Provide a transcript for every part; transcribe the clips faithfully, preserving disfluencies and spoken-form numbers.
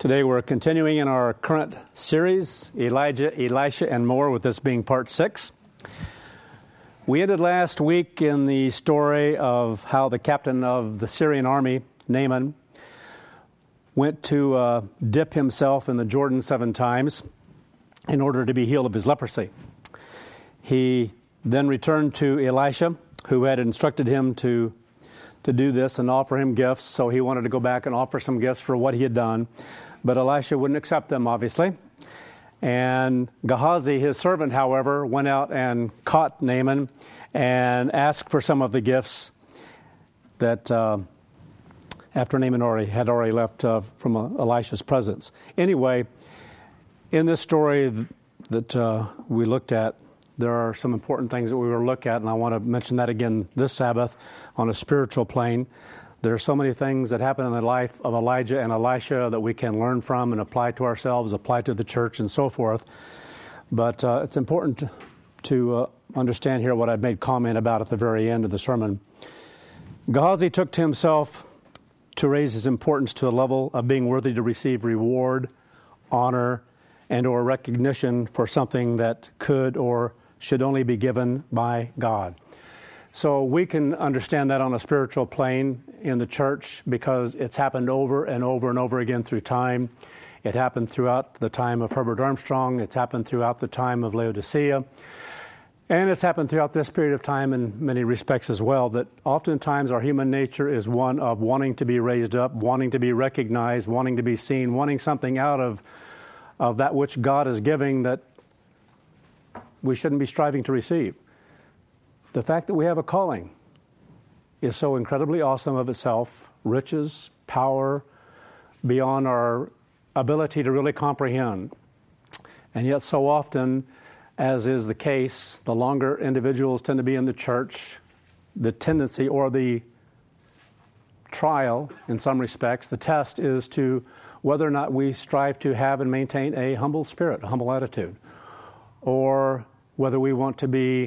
Today we're continuing in our current series, Elijah, Elisha, and more, with this being part six. We ended last week in the story of how the captain of the Syrian army, Naaman, went to uh, dip himself in the Jordan seven times in order to be healed of his leprosy. He then returned to Elisha, who had instructed him to to do this and offer him gifts, so he wanted to go back and offer some gifts for what he had done. But Elisha wouldn't accept them, obviously. And Gehazi, his servant, however, went out and caught Naaman and asked for some of the gifts that uh, after Naaman already had already left uh, from uh, Elisha's presence. Anyway, in this story th- that uh, we looked at, there are some important things that we will look at, and I want to mention that again this Sabbath on a spiritual plane. There are so many things that happen in the life of Elijah and Elisha that we can learn from and apply to ourselves, apply to the church, and so forth. But uh, it's important to, to uh, understand here what I made comment about at the very end of the sermon. Gehazi took to himself to raise his importance to a level of being worthy to receive reward, honor, and or recognition for something that could or should only be given by God. So we can understand that on a spiritual plane in the church because it's happened over and over and over again through time. It happened throughout the time of Herbert Armstrong. It's happened throughout the time of Laodicea. And it's happened throughout this period of time in many respects as well, that oftentimes our human nature is one of wanting to be raised up, wanting to be recognized, wanting to be seen, wanting something out of, of that which God is giving that we shouldn't be striving to receive. The fact that we have a calling is so incredibly awesome of itself, riches, power, beyond our ability to really comprehend. And yet so often, as is the case, the longer individuals tend to be in the church, the tendency or the trial, in some respects, the test is to whether or not we strive to have and maintain a humble spirit, a humble attitude, or whether we want to be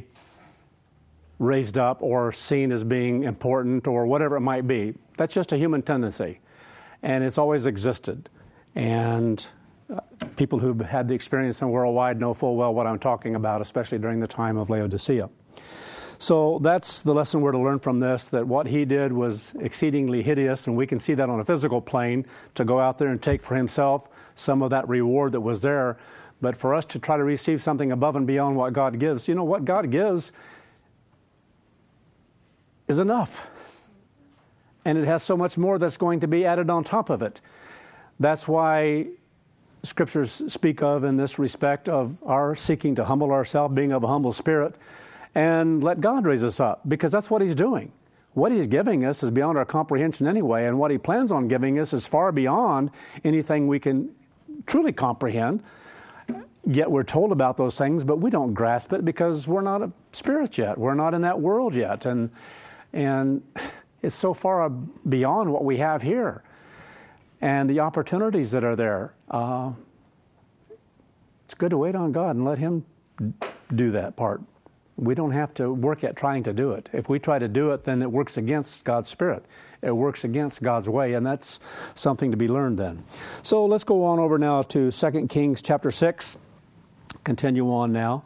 raised up or seen as being important or whatever it might be. That's just a human tendency, and it's always existed. And uh, people who've had the experience in worldwide know full well what I'm talking about, especially during the time of Laodicea. So that's the lesson we're to learn from this, that what he did was exceedingly hideous, and we can see that on a physical plane, to go out there and take for himself some of that reward that was there. But for us to try to receive something above and beyond what God gives, you know, what God gives is enough. And it has so much more that's going to be added on top of it. That's why Scriptures speak of, in this respect, of our seeking to humble ourselves, being of a humble spirit, and let God raise us up, because that's what He's doing. What He's giving us is beyond our comprehension anyway, and what He plans on giving us is far beyond anything we can truly comprehend. Yet we're told about those things, but we don't grasp it because we're not a spirit yet. We're not in that world yet. And And it's so far beyond what we have here. And the opportunities that are there. Uh, it's good to wait on God and let Him do that part. We don't have to work at trying to do it. If we try to do it, then it works against God's Spirit. It works against God's way, and that's something to be learned then. So let's go on over now to Second Kings chapter six. Continue on now.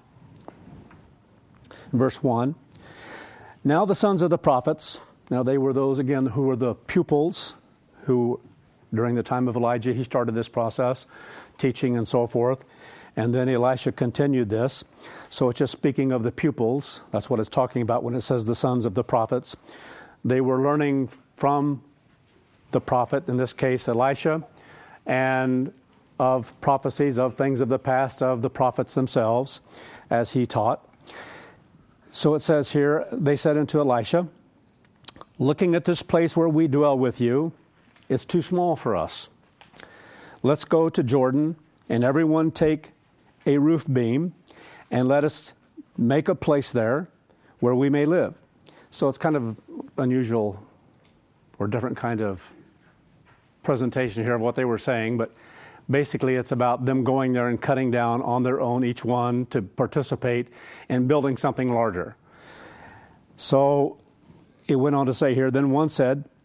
Verse one. Now the sons of the prophets, now they were those, again, who were the pupils, who during the time of Elijah, he started this process, teaching and so forth. And then Elisha continued this. So it's just speaking of the pupils. That's what it's talking about when it says the sons of the prophets. They were learning from the prophet, in this case Elisha, and of prophecies, of things of the past, of the prophets themselves, as he taught. So it says here, they said unto Elisha, looking at this place where we dwell with you, it's too small for us. Let's go to Jordan, and everyone take a roof beam, and let us make a place there where we may live. So it's kind of unusual or different kind of presentation here of what they were saying, but basically it's about them going there and cutting down on their own, each one, to participate in building something larger. So it went on to say here, then one said,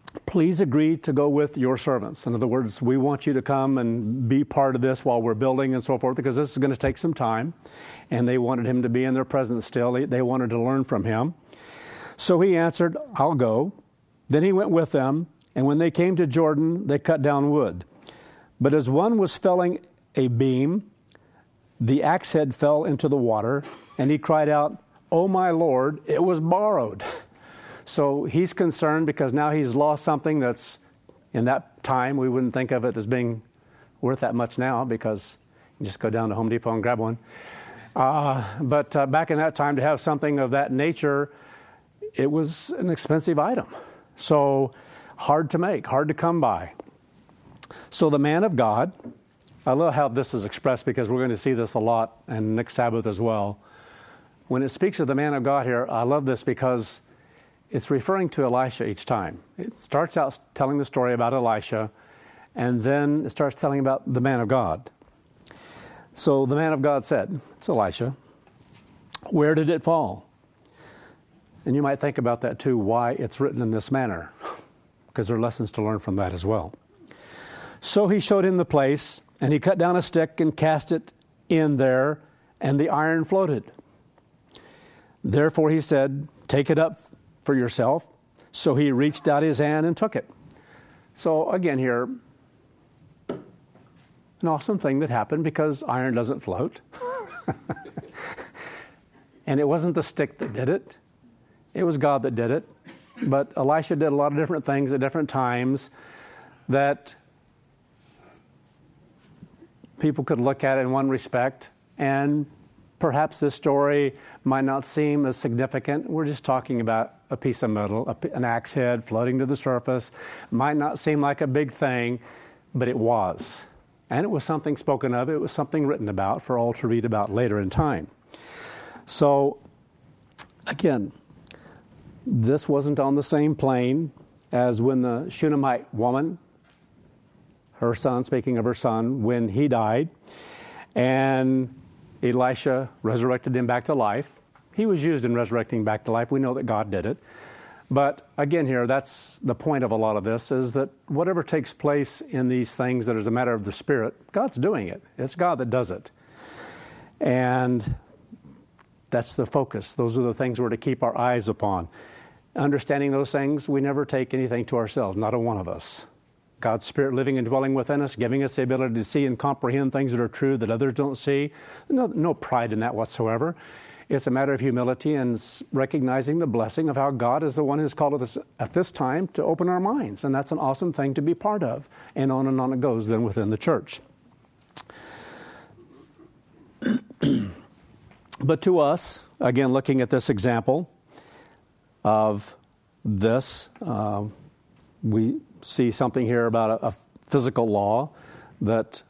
please agree to go with your servants. In other words, we want you to come and be part of this while we're building and so forth, because this is going to take some time. And they wanted him to be in their presence still. They wanted to learn from him. So he answered, I'll go. Then he went with them, and when they came to Jordan, they cut down wood. But as one was felling a beam, the axe head fell into the water, and he cried out, "Oh my Lord, it was borrowed." So he's concerned because now he's lost something that's, in that time, we wouldn't think of it as being worth that much now, because you just go down to Home Depot and grab one. Uh, but uh, back in that time, to have something of that nature, it was an expensive item. So hard to make, hard to come by. So the man of God, I love how this is expressed, because we're going to see this a lot, and next Sabbath as well. When it speaks of the man of God here, I love this because it's referring to Elisha each time. It starts out telling the story about Elisha, and then it starts telling about the man of God. So the man of God said, it's Elisha, "Where did it fall?" And you might think about that too, why it's written in this manner, because there are lessons to learn from that as well. So he showed him the place, and he cut down a stick and cast it in there, and the iron floated. Therefore he said, "Take it up for yourself." So he reached out his hand and took it. So again here, an awesome thing that happened, because iron doesn't float. And it wasn't the stick that did it. It was God that did it. But Elisha did a lot of different things at different times that people could look at in one respect, and perhaps this story might not seem as significant. We're just talking about a piece of metal, a, an axe head floating to the surface. Might not seem like a big thing, but it was. And it was something spoken of. It was something written about for all to read about later in time. So, again, this wasn't on the same plane as when the Shunammite woman, her son, speaking of her son, when he died, and Elisha resurrected him back to life. He was used in resurrecting back to life. We know that God did it. But again here, that's the point of a lot of this, is that whatever takes place in these things that is a matter of the Spirit, God's doing it. It's God that does it. And that's the focus. Those are the things we're to keep our eyes upon. Understanding those things, we never take anything to ourselves, not a one of us. God's Spirit living and dwelling within us, giving us the ability to see and comprehend things that are true that others don't see. No, no pride in that whatsoever. It's a matter of humility and recognizing the blessing of how God is the one who's called us at this time to open our minds. And that's an awesome thing to be part of. And on and on it goes then within the church. But to us, again, looking at this example of this, uh, we see something here about a, a physical law that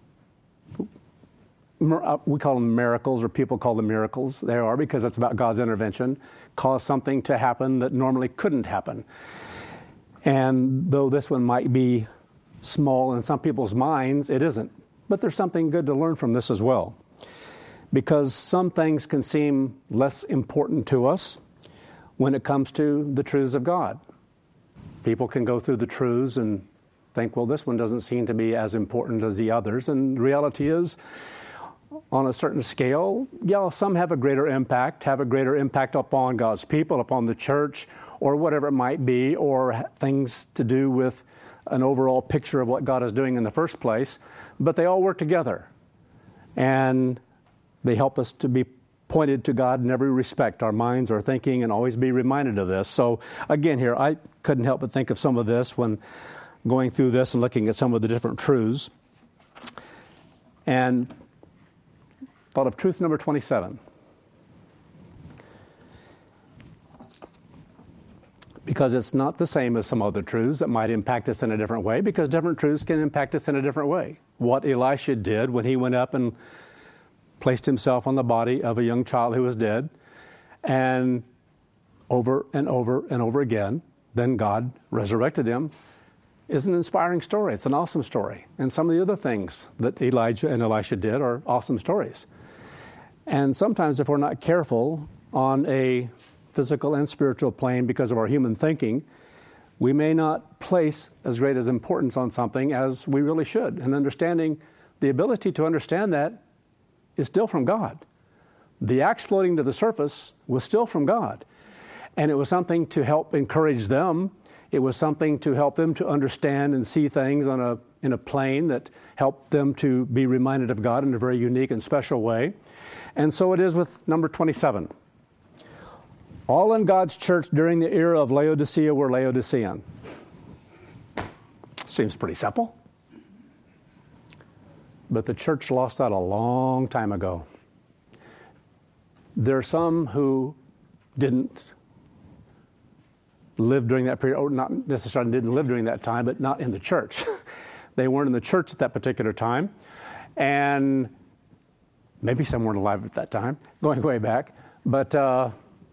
we call them miracles, or people call them miracles. They are, because it's about God's intervention, cause something to happen that normally couldn't happen. And though this one might be small in some people's minds, it isn't. But there's something good to learn from this as well. Because some things can seem less important to us when it comes to the truths of God. People can go through the truths and think, well, this one doesn't seem to be as important as the others. And the reality is, on a certain scale, yeah, some have a greater impact, have a greater impact upon God's people, upon the church, or whatever it might be, or things to do with an overall picture of what God is doing in the first place. But they all work together. And they help us to be pointed to God in every respect, our minds, our thinking, and always be reminded of this. So again here, I couldn't help but think of some of this when going through this and looking at some of the different truths. And thought of truth number twenty-seven. Because it's not the same as some other truths that might impact us in a different way, because different truths can impact us in a different way. What Elisha did when he went up and placed himself on the body of a young child who was dead, and over and over and over again, then God resurrected him, is an inspiring story. It's an awesome story. And some of the other things that Elijah and Elisha did are awesome stories. And sometimes if we're not careful on a physical and spiritual plane because of our human thinking, we may not place as great as importance on something as we really should. And understanding, the ability to understand that is still from God. The axe floating to the surface was still from God. And it was something to help encourage them. It was something to help them to understand and see things on a in a plane that helped them to be reminded of God in a very unique and special way. And so it is with number twenty-seven. All in God's church during the era of Laodicea were Laodicean. Seems pretty simple. But the church lost that a long time ago. There are some who didn't live during that period, or not necessarily didn't live during that time, but not in the church. They weren't in the church at that particular time. And maybe some weren't alive at that time, going way back. But uh,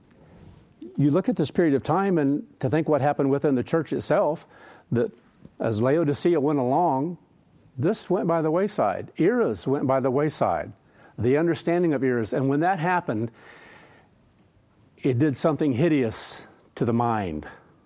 you look at this period of time and to think what happened within the church itself, that as Laodicea went along, this went by the wayside. Eras went by the wayside. The understanding of eras. And when that happened, it did something hideous to the mind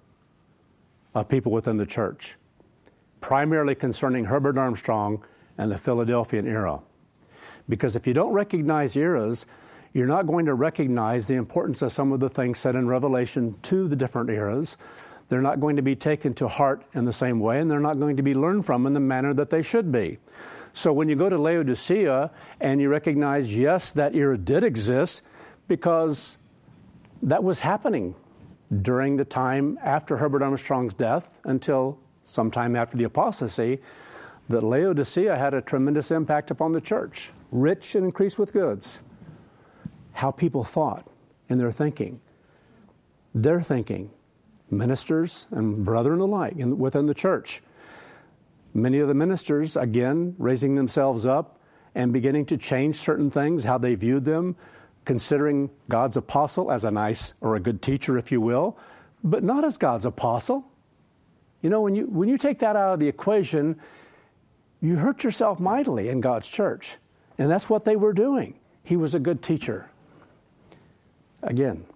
of people within the church, primarily concerning Herbert Armstrong and the Philadelphian era. Because if you don't recognize eras, you're not going to recognize the importance of some of the things said in Revelation to the different eras. They're not going to be taken to heart in the same way, and they're not going to be learned from in the manner that they should be. So when you go to Laodicea and you recognize, yes, that era did exist, because that was happening during the time after Herbert Armstrong's death until sometime after the apostasy, that Laodicea had a tremendous impact upon the church, rich and increased with goods. How people thought in their thinking, their thinking, ministers and brethren alike in, within the church. Many of the ministers, again, raising themselves up and beginning to change certain things, how they viewed them, considering God's apostle as a nice or a good teacher, if you will, but not as God's apostle. You know, when you when you take that out of the equation, you hurt yourself mightily in God's church. And that's what they were doing. He was a good teacher. Again,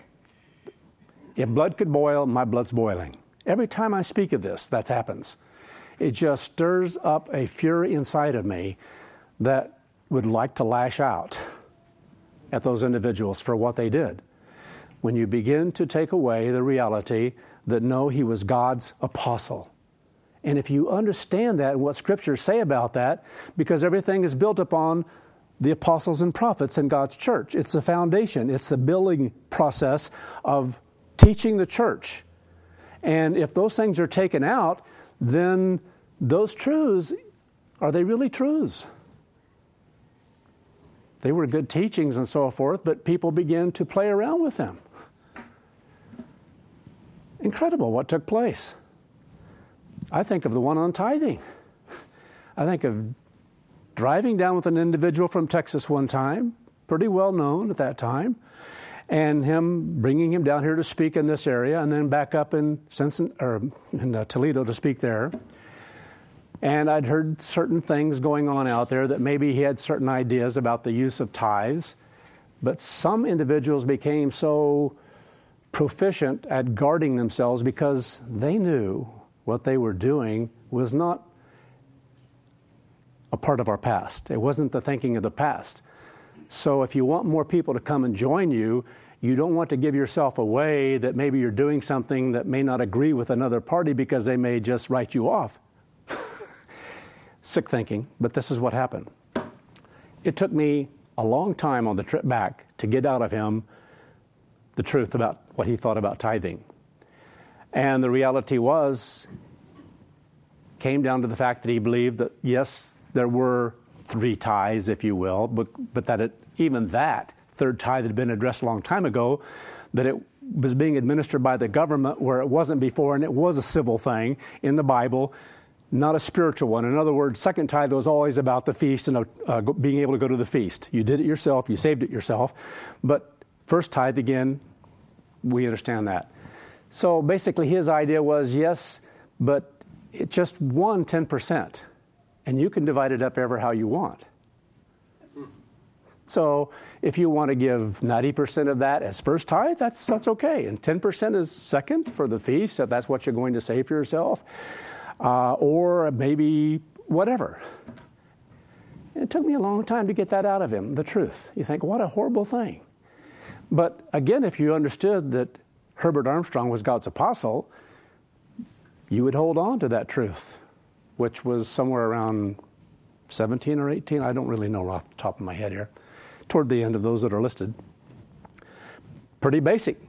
if blood could boil, my blood's boiling. Every time I speak of this, that happens. It just stirs up a fury inside of me that would like to lash out at those individuals for what they did. When you begin to take away the reality that no, he was God's apostle. And if you understand that and what scriptures say about that, because everything is built upon the apostles and prophets in God's church. It's the foundation. It's the building process of teaching the church. And if those things are taken out, then those truths, are they really truths? They were good teachings and so forth, but people began to play around with them. Incredible what took place. I think of the one on tithing. I think of driving down with an individual from Texas one time, pretty well known at that time, and him bringing him down here to speak in this area, and then back up in Cincinnati, or in uh, Toledo to speak there. And I'd heard certain things going on out there that maybe he had certain ideas about the use of tithes, but some individuals became so proficient at guarding themselves because they knew what they were doing was not a part of our past. It wasn't the thinking of the past. So if you want more people to come and join you, you don't want to give yourself away that maybe you're doing something that may not agree with another party because they may just write you off. Sick thinking, but this is what happened. It took me a long time on the trip back to get out of him the truth about what he thought about tithing. And the reality was, came down to the fact that he believed that, yes, there were three tithes, if you will, but, but that it, even that third tithe had been addressed a long time ago, that it was being administered by the government where it wasn't before, and it was a civil thing in the Bible, not a spiritual one. In other words, second tithe was always about the feast and uh, being able to go to the feast. You did it yourself, you saved it yourself. But first tithe, again, we understand that. So basically his idea was, yes, but it just won ten percent. And you can divide it up ever how you want. So if you want to give ninety percent of that as first tithe, that's that's okay. And ten percent is second for the feast, if that's what you're going to say for yourself. Uh, or maybe whatever. And it took me a long time to get that out of him, the truth. You think, what a horrible thing. But again, if you understood that Herbert Armstrong was God's apostle, you would hold on to that truth, which was somewhere around seventeen or eighteen. I don't really know off the top of my head here. Toward the end of those that are listed. Pretty basic.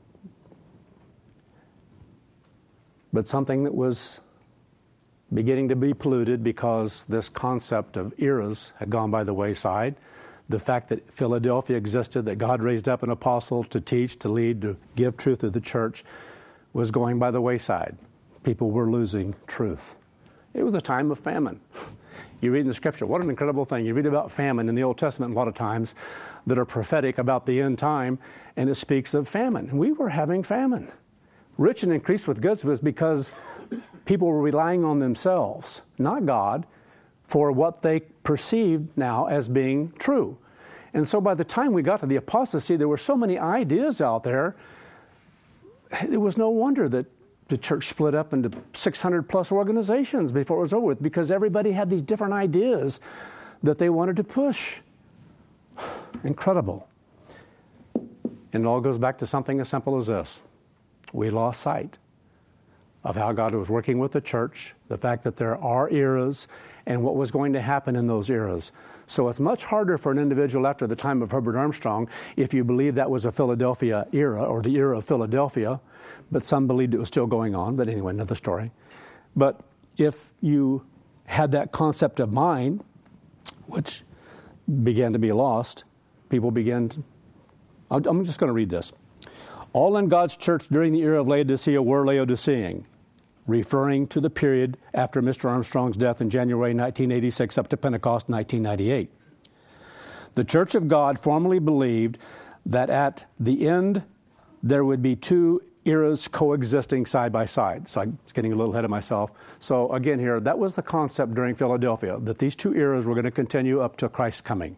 But something that was beginning to be polluted because this concept of eras had gone by the wayside. The fact that Philadelphia existed, that God raised up an apostle to teach, to lead, to give truth to the church, was going by the wayside. People were losing truth. It was a time of famine. You read in the scripture, what an incredible thing. You read about famine in the Old Testament a lot of times that are prophetic about the end time, and it speaks of famine. And we were having famine. Rich and increased with goods was because people were relying on themselves, not God, for what they perceived now as being true. And so by the time we got to the apostasy, there were so many ideas out there, it was no wonder that the church split up into six hundred plus organizations before it was over with, because everybody had these different ideas that they wanted to push. Incredible. And it all goes back to something as simple as this. We lost sight of how God was working with the church, the fact that there are eras, and what was going to happen in those eras. So it's much harder for an individual after the time of Herbert Armstrong, if you believe that was a Philadelphia era, or the era of Philadelphia, but some believed it was still going on. But anyway, another story. But if you had that concept of mind, which began to be lost, people began to, I'm just going to read this. All in God's church during the era of Laodicea were Laodicean, referring to the period after Mister Armstrong's death in January nineteen eighty-six up to Pentecost nineteen ninety-eight. The Church of God formally believed that at the end there would be two eras coexisting side by side. So I'm getting a little ahead of myself. So again here, that was the concept during Philadelphia, that these two eras were going to continue up to Christ's coming.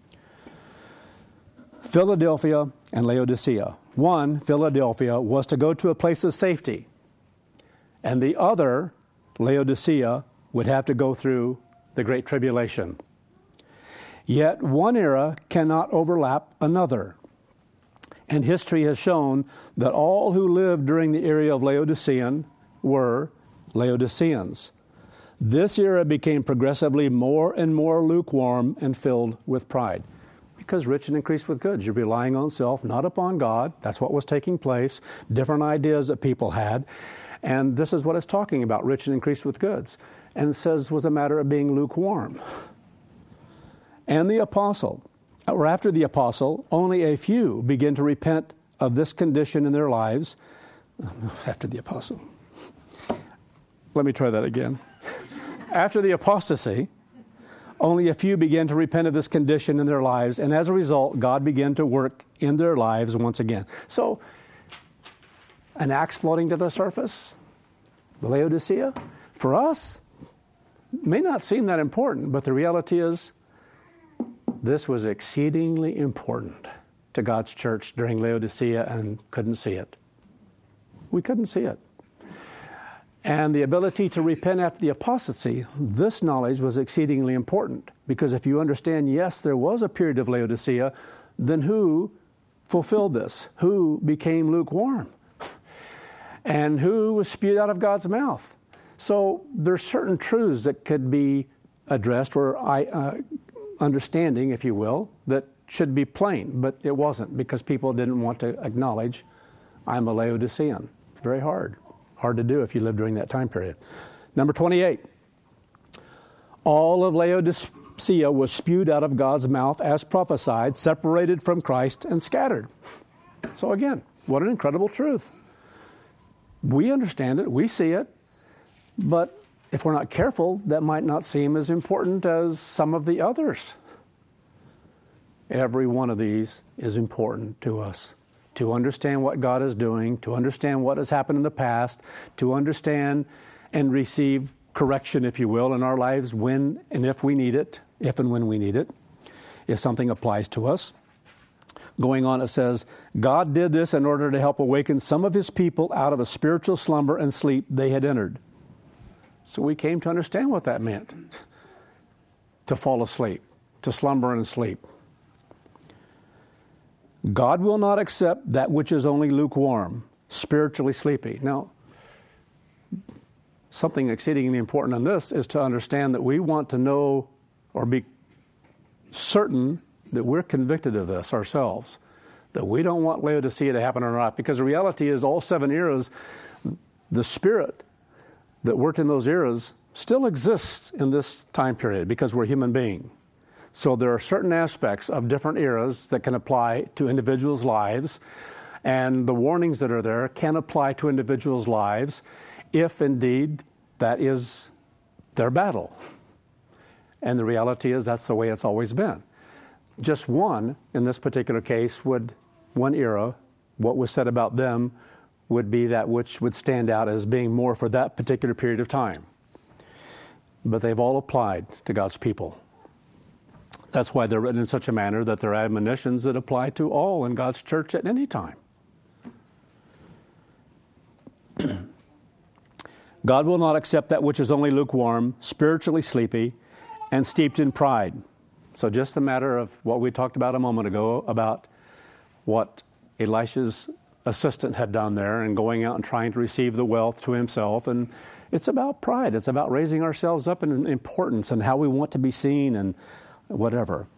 Philadelphia and Laodicea. One, Philadelphia, was to go to a place of safety. And the other, Laodicea, would have to go through the Great Tribulation. Yet one era cannot overlap another. And history has shown that all who lived during the era of Laodicean were Laodiceans. This era became progressively more and more lukewarm and filled with pride. Because rich and increased with goods. You're relying on self, not upon God. That's what was taking place. Different ideas that people had. And this is what it's talking about, rich and increased with goods. And it says was a matter of being lukewarm. And the apostle, or after the apostle, only a few begin to repent of this condition in their lives. After the apostle. Let me try that again. After the apostasy, only a few began to repent of this condition in their lives, and as a result, God began to work in their lives once again. So, an axe floating to the surface, Laodicea, for us, may not seem that important, but the reality is, this was exceedingly important to God's church during Laodicea and couldn't see it. We couldn't see it. And the ability to repent after the apostasy, this knowledge was exceedingly important. Because if you understand, yes, there was a period of Laodicea, then who fulfilled this? Who became lukewarm? And who was spewed out of God's mouth? So there's certain truths that could be addressed, or I, uh, understanding, if you will, that should be plain. But it wasn't, because people didn't want to acknowledge, I'm a Laodicean. It's very hard. Hard to do if you live during that time period. Number twenty-eight. All of Laodicea was spewed out of God's mouth as prophesied, separated from Christ and scattered. So again, what an incredible truth. We understand it, we see it, but if we're not careful, that might not seem as important as some of the others. Every one of these is important to us. To understand what God is doing, to understand what has happened in the past, to understand and receive correction, if you will, in our lives when and if we need it, if and when we need it. if something applies to us. Going on, it says, God did this in order to help awaken some of his people out of a spiritual slumber and sleep they had entered. So we came to understand what that meant, to fall asleep, to slumber and sleep. God will not accept that which is only lukewarm, spiritually sleepy. Now, something exceedingly important in this is to understand that we want to know or be certain that we're convicted of this ourselves, that we don't want Laodicea to happen or not, because the reality is all seven eras, the spirit that worked in those eras still exists in this time period because we're human beings. So there are certain aspects of different eras that can apply to individuals' lives, and the warnings that are there can apply to individuals' lives if indeed that is their battle. And the reality is that's the way it's always been. Just one, in this particular case, would, one era, what was said about them would be that which would stand out as being more for that particular period of time. But they've all applied to God's people. That's why they're written in such a manner that they're admonitions that apply to all in God's church at any time. God will not accept that which is only lukewarm, spiritually sleepy, and steeped in pride. So just a matter of what we talked about a moment ago about what Elisha's assistant had done there and going out and trying to receive the wealth to himself. And it's about pride. It's about raising ourselves up in importance and how we want to be seen and whatever.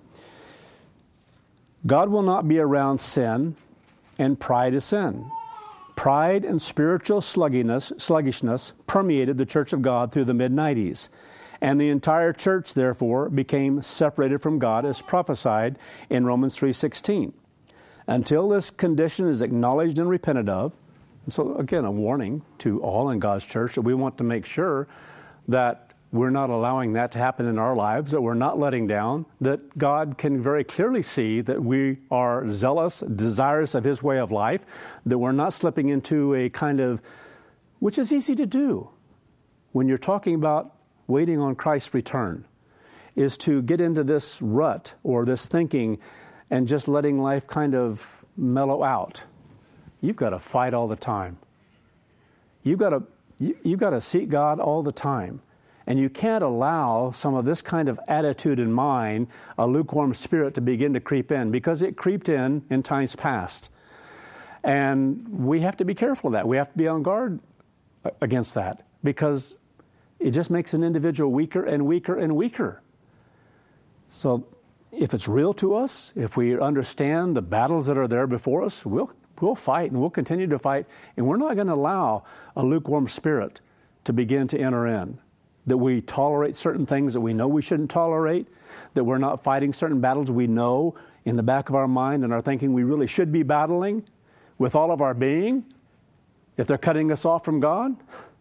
God will not be around sin, and pride is sin. Pride and spiritual sluggishness, sluggishness permeated the Church of God through the mid nineties. And the entire church, therefore, became separated from God as prophesied in Romans three sixteen. Until this condition is acknowledged and repented of, and so again, a warning to all in God's church that we want to make sure that we're not allowing that to happen in our lives, that we're not letting down, that God can very clearly see that we are zealous, desirous of his way of life, that we're not slipping into a kind of, which is easy to do when you're talking about waiting on Christ's return, is to get into this rut or this thinking and just letting life kind of mellow out. You've got to fight all the time. You've got to you, you've got to seek God all the time. And you can't allow some of this kind of attitude in mind, a lukewarm spirit, to begin to creep in, because it creeped in in times past. And we have to be careful of that. We have to be on guard against that, because it just makes an individual weaker and weaker and weaker. So if it's real to us, if we understand the battles that are there before us, we'll we'll fight and we'll continue to fight. And we're not going to allow a lukewarm spirit to begin to enter in. That we tolerate certain things that we know we shouldn't tolerate, that we're not fighting certain battles we know in the back of our mind and are thinking we really should be battling with all of our being, if they're cutting us off from God.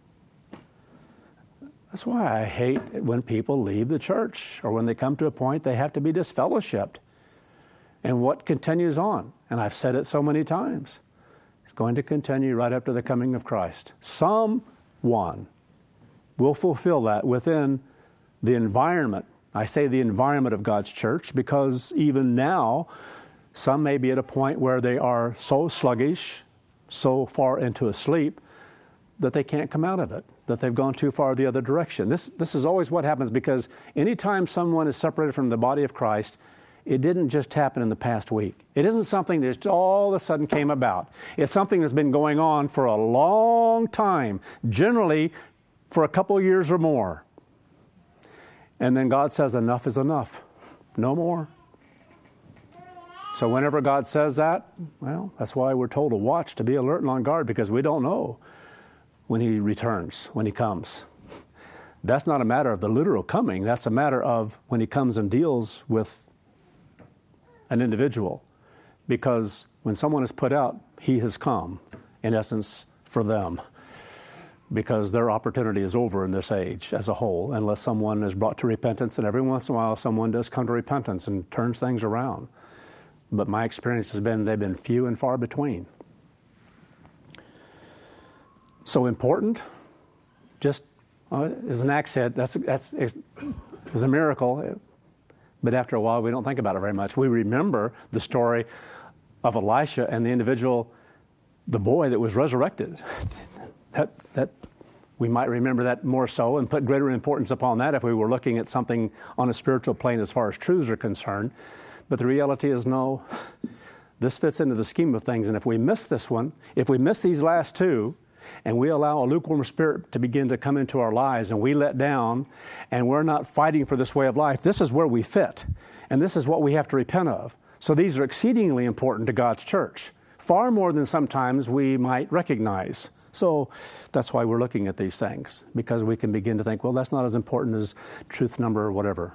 That's why I hate when people leave the church or when they come to a point they have to be disfellowshipped. And what continues on, and I've said it so many times, it's going to continue right up to the coming of Christ. Someone will fulfill that within the environment. I say the environment of God's church because even now, some may be at a point where they are so sluggish, so far into a sleep, that they can't come out of it, that they've gone too far the other direction. This, this is always what happens, because anytime someone is separated from the body of Christ, it didn't just happen in the past week. It isn't something that just all of a sudden came about. It's something that's been going on for a long time, generally for a couple of years or more. And then God says, enough is enough. No more. So whenever God says that, well, that's why we're told to watch, to be alert and on guard, because we don't know when he returns, when he comes. That's not a matter of the literal coming. That's a matter of when he comes and deals with an individual. Because when someone is put out, he has come, in essence, for them. Because their opportunity is over in this age as a whole, unless someone is brought to repentance, and every once in a while someone does come to repentance and turns things around. But my experience has been they've been few and far between. So important, just uh, as an axe head, that's, that's it's a miracle. But after a while, we don't think about it very much. We remember the story of Elisha and the individual, the boy that was resurrected. that that we might remember that more so and put greater importance upon that if we were looking at something on a spiritual plane as far as truths are concerned. But the reality is, no, this fits into the scheme of things. And if we miss this one, if we miss these last two, and we allow a lukewarm spirit to begin to come into our lives, and we let down, and we're not fighting for this way of life, this is where we fit. And this is what we have to repent of. So these are exceedingly important to God's church, far more than sometimes we might recognize. So that's why we're looking at these things, because we can begin to think, well, that's not as important as truth number or whatever.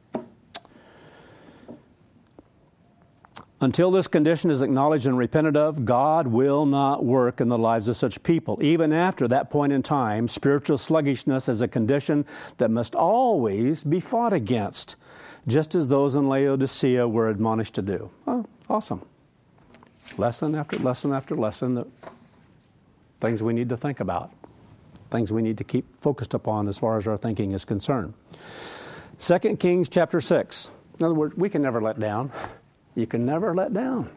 Until this condition is acknowledged and repented of, God will not work in the lives of such people. Even after that point in time, spiritual sluggishness is a condition that must always be fought against, just as those in Laodicea were admonished to do. Oh, awesome. Lesson after lesson after lesson, that things we need to think about, things we need to keep focused upon as far as our thinking is concerned. Second Kings chapter six. In other words, we can never let down. You can never let down.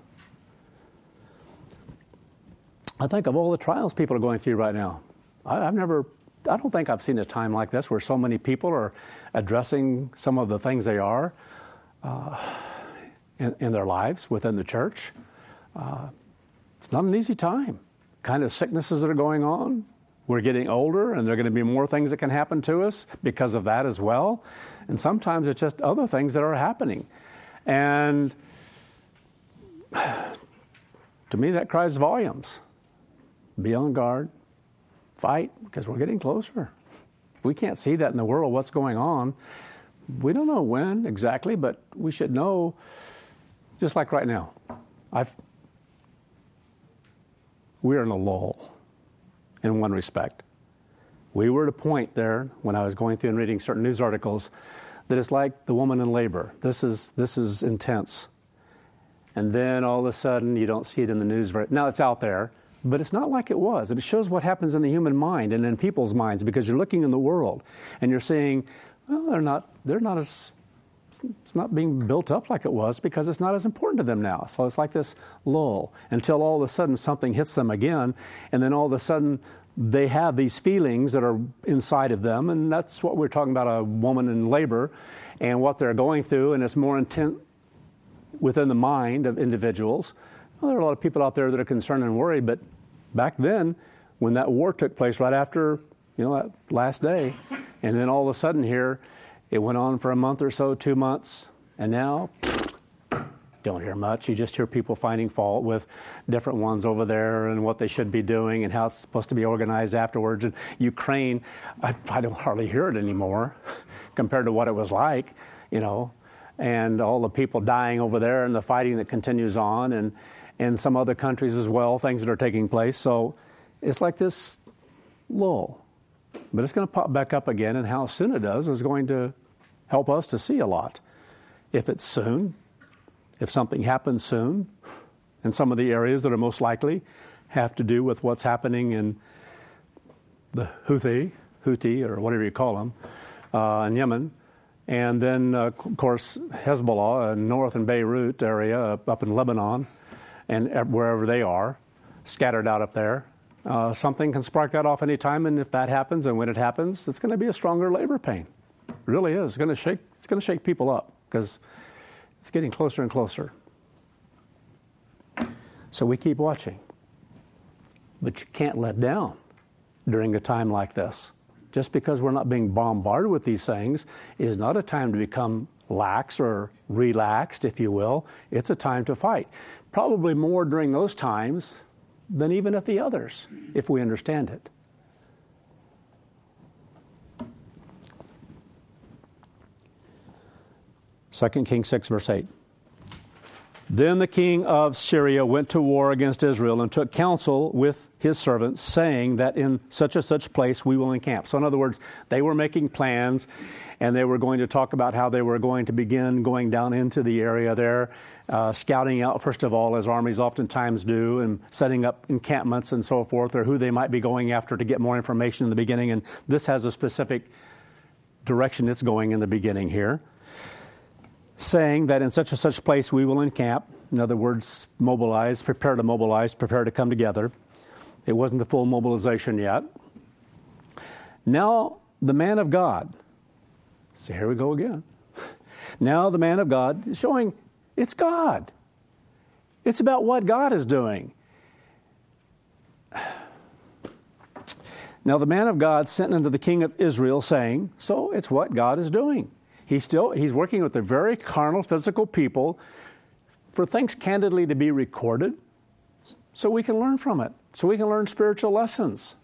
I think of all the trials people are going through right now. I, I've never, I don't think I've seen a time like this where so many people are addressing some of the things they are uh, in, in their lives within the church. Uh, it's not an easy time. Kind of sicknesses that are going on. We're getting older, and there are going to be more things that can happen to us because of that as well. And sometimes it's just other things that are happening. And to me, that cries volumes. Be on guard. Fight, because we're getting closer. If we can't see that in the world, what's going on, we don't know when exactly, but we should know, just like right now. I've, we're in a lull in one respect. We were at a point there when I was going through and reading certain news articles that it's like the woman in labor. This is this is intense. And then all of a sudden, you don't see it in the news. Very, now, it's out there, but it's not like it was. And it shows what happens in the human mind and in people's minds, because you're looking in the world and you're saying, well, they're not, they're not as, it's not being built up like it was because it's not as important to them now. So it's like this lull until all of a sudden something hits them again, and then all of a sudden they have these feelings that are inside of them, and that's what we're talking about, a woman in labor and what they're going through, and it's more intense within the mind of individuals. Well, there are a lot of people out there that are concerned and worried, but back then, when that war took place right after, you know, that last day, and then all of a sudden here, it went on for a month or so, two months, and now, don't hear much. You just hear people finding fault with different ones over there and what they should be doing and how it's supposed to be organized afterwards. And Ukraine, I, I don't hardly hear it anymore compared to what it was like, you know, and all the people dying over there and the fighting that continues on, and in some other countries as well, things that are taking place. So it's like this lull. But it's going to pop back up again, and how soon it does is going to help us to see a lot. If it's soon, if something happens soon, and some of the areas that are most likely have to do with what's happening in the Houthi, Houthi, or whatever you call them, uh, in Yemen, and then, uh, of course, Hezbollah in north in Beirut area, up, up in Lebanon, and wherever they are, scattered out up there. Uh, something can spark that off any time, and if that happens, and when it happens, it's going to be a stronger labor pain. It really is. It's going to shake. It's going to shake people up because it's getting closer and closer. So we keep watching, but you can't let down during a time like this. Just because we're not being bombarded with these things is not a time to become lax or relaxed, if you will. It's a time to fight. Probably more during those times than even at the others, if we understand it. Second Kings six, verse eight. Then the king of Syria went to war against Israel and took counsel with his servants, saying that in such and such place we will encamp. So in other words, they were making plans, and they were going to talk about how they were going to begin going down into the area there, uh, scouting out, first of all, as armies oftentimes do, and setting up encampments and so forth, or who they might be going after to get more information in the beginning. And this has a specific direction it's going in the beginning here. saying that in such and such place we will encamp. In other words, mobilize, prepare to mobilize, prepare to come together. It wasn't the full mobilization yet. Now the man of God, so here we go again. Now the man of God is showing it's God. It's about what God is doing. Now the man of God sent unto the king of Israel, saying, so it's what God is doing. He's still, he's working with a very carnal, physical people for things candidly to be recorded so we can learn from it, so we can learn spiritual lessons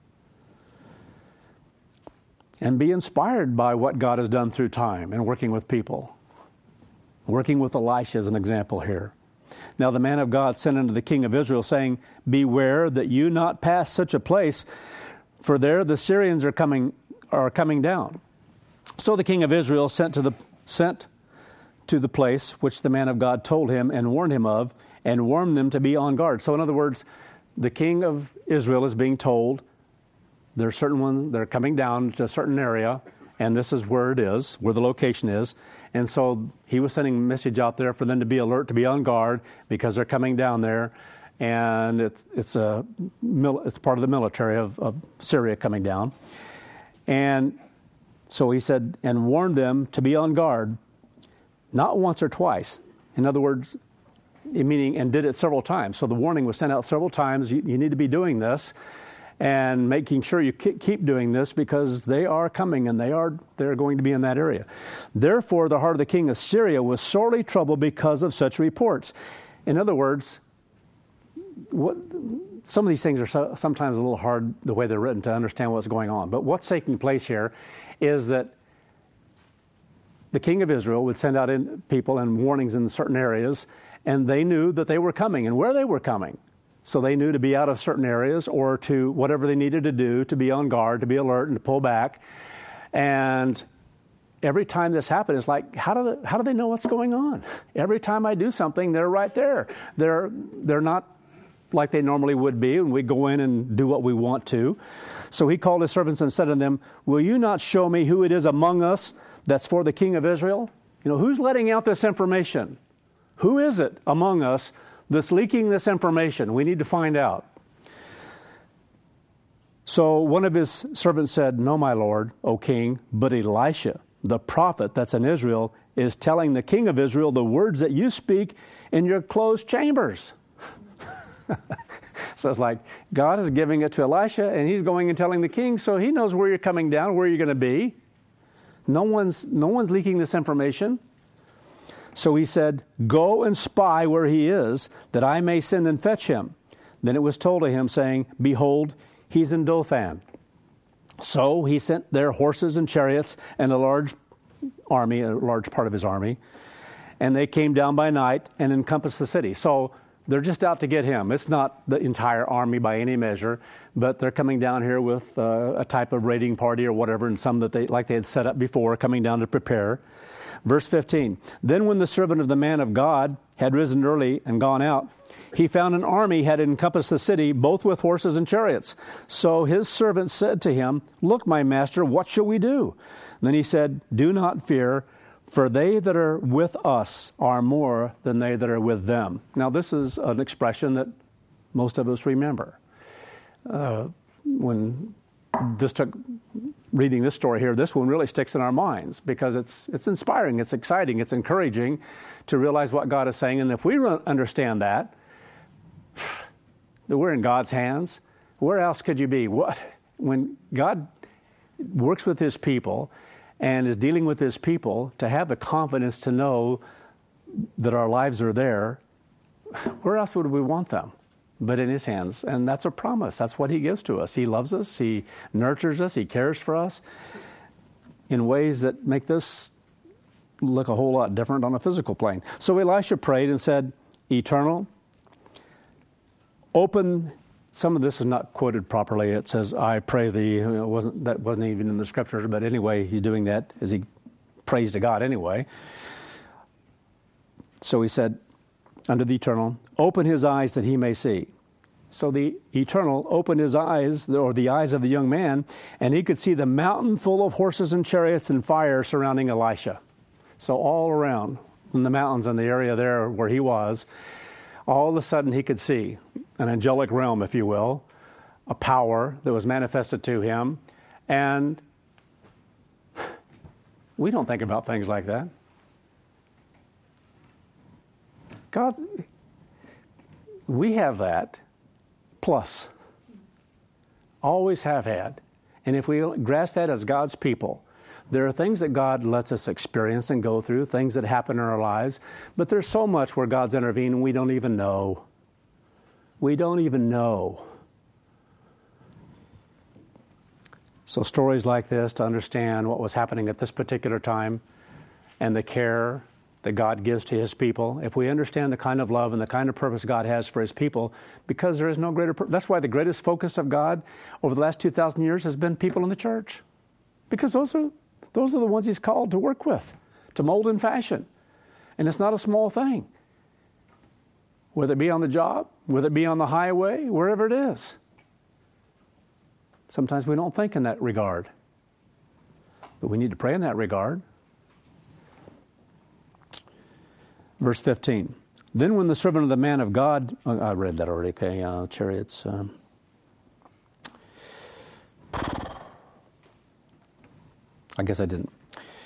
and be inspired by what God has done through time and working with people. Working with Elisha as an example here. Now the man of God sent unto the king of Israel, saying, beware that you not pass such a place, for there the Syrians are coming are coming down. So the king of Israel sent to the sent to the place which the man of God told him and warned him of, and warned them to be on guard. So in other words, the king of Israel is being told there are certain ones that are coming down to a certain area, and this is where it is, where the location is. And so he was sending a message out there for them to be alert, to be on guard, because they're coming down there, and it's it's a it's part of the military of, of Syria coming down. And so he said, and warned them to be on guard, not once or twice. In other words, meaning, and did it several times. So the warning was sent out several times. You, you need to be doing this, and making sure you keep doing this, because they are coming, and they are they're going to be in that area. Therefore, the heart of the king of Syria was sorely troubled because of such reports. In other words, what, some of these things are so, sometimes a little hard, the way they're written, to understand what's going on. But what's taking place here is that the king of Israel would send out in people and warnings in certain areas, and they knew that they were coming and where they were coming. So they knew to be out of certain areas, or to whatever they needed to do, to be on guard, to be alert, and to pull back. And every time this happened, it's like, how do they, how do they know what's going on? Every time I do something, they're right there. They're they're not like they normally would be, and we go in and do what we want to. So he called his servants and said to them, will you not show me who it is among us that's for the king of Israel? You know, who's letting out this information? Who is it among us that's leaking this information? We need to find out. So one of his servants said, no, my lord, O king, but Elisha, the prophet that's in Israel, is telling the king of Israel the words that you speak in your closed chambers. So it's like God is giving it to Elisha, and he's going and telling the king, so he knows where you're coming down, where you're going to be. No one's, no one's leaking this information. So he said, go and spy where he is, that I may send and fetch him. Then it was told to him, saying, behold, he's in Dothan. So he sent there horses and chariots and a large army, a large part of his army. And they came down by night and encompassed the city. So they're just out to get him. It's not the entire army by any measure, but they're coming down here with uh, a type of raiding party or whatever, and some that they, like they had set up before, coming down to prepare. Verse fifteen, then when the servant of the man of God had risen early and gone out, he found an army had encompassed the city, both with horses and chariots. So his servant said to him, look, my master, what shall we do? And then he said, do not fear, for they that are with us are more than they that are with them. Now, this is an expression that most of us remember. Uh, when this took, reading this story here, this one really sticks in our minds, because it's it's inspiring, it's exciting, it's encouraging to realize what God is saying. And if we understand that, that we're in God's hands, where else could you be? What, when God works with his people and is dealing with his people, to have the confidence to know that our lives are there, where else would we want them but in his hands? And that's a promise. That's what he gives to us. He loves us. He nurtures us. He cares for us in ways that make this look a whole lot different on a physical plane. So Elisha prayed and said, Eternal, open. Some of this is not quoted properly. It says, I pray thee. It wasn't, that wasn't even in the scriptures, but anyway, he's doing that as he prays to God anyway. So he said, unto the Eternal, open his eyes that he may see. So the Eternal opened his eyes, or the eyes of the young man, and he could see the mountain full of horses and chariots and fire surrounding Elisha. So all around in the mountains in the area there where he was, all of a sudden he could see an angelic realm, if you will, a power that was manifested to him. And we don't think about things like that. God, we have that, plus, always have had. And if we grasp that as God's people, there are things that God lets us experience and go through, things that happen in our lives, but there's so much where God's intervened and we don't even know. We don't even know. So stories like this, to understand what was happening at this particular time and the care that God gives to his people, if we understand the kind of love and the kind of purpose God has for his people, because there is no greater purpose. That's why the greatest focus of God over the last two thousand years has been people in the church. Because those are, those are the ones he's called to work with, to mold and fashion. And it's not a small thing. Whether it be on the job, whether it be on the highway, wherever it is. Sometimes we don't think in that regard. But we need to pray in that regard. Verse fifteen. Then when the servant of the man of God, oh, I read that already, okay, uh, chariots. Um, I guess I didn't.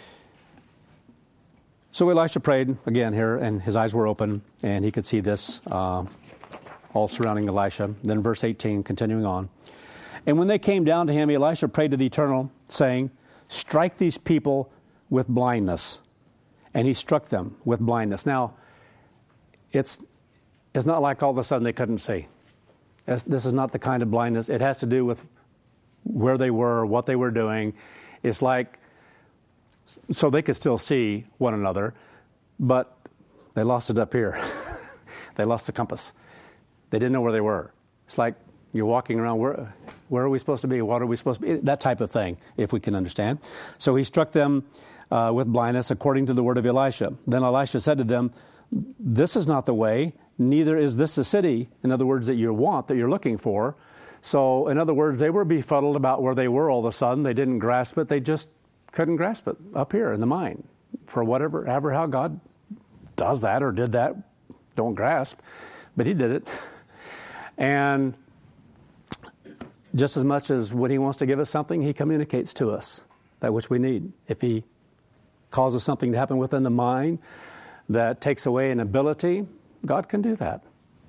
So Elisha prayed again here, and his eyes were open, and he could see this uh, all surrounding Elisha. Then verse eighteen, continuing on. And when they came down to him, Elisha prayed to the Eternal, saying, strike these people with blindness. And he struck them with blindness. Now, it's it's not like all of a sudden they couldn't see. It's, this is not the kind of blindness. It has to do with where they were, what they were doing. It's like, so they could still see one another, but they lost it up here. They lost the compass. They didn't know where they were. It's like you're walking around, where, where are we supposed to be? What are we supposed to be? That type of thing, if we can understand. So he struck them Uh, with blindness, according to the word of Elisha. Then Elisha said to them, this is not the way, neither is this the city, in other words, that you want, that you're looking for. So, in other words, they were befuddled about where they were all of a sudden. They didn't grasp it. They just couldn't grasp it up here in the mind. For whatever, ever how God does that or did that, don't grasp. But he did it. And just as much as when he wants to give us something, he communicates to us that which we need. If he causes something to happen within the mind that takes away an ability, God can do that.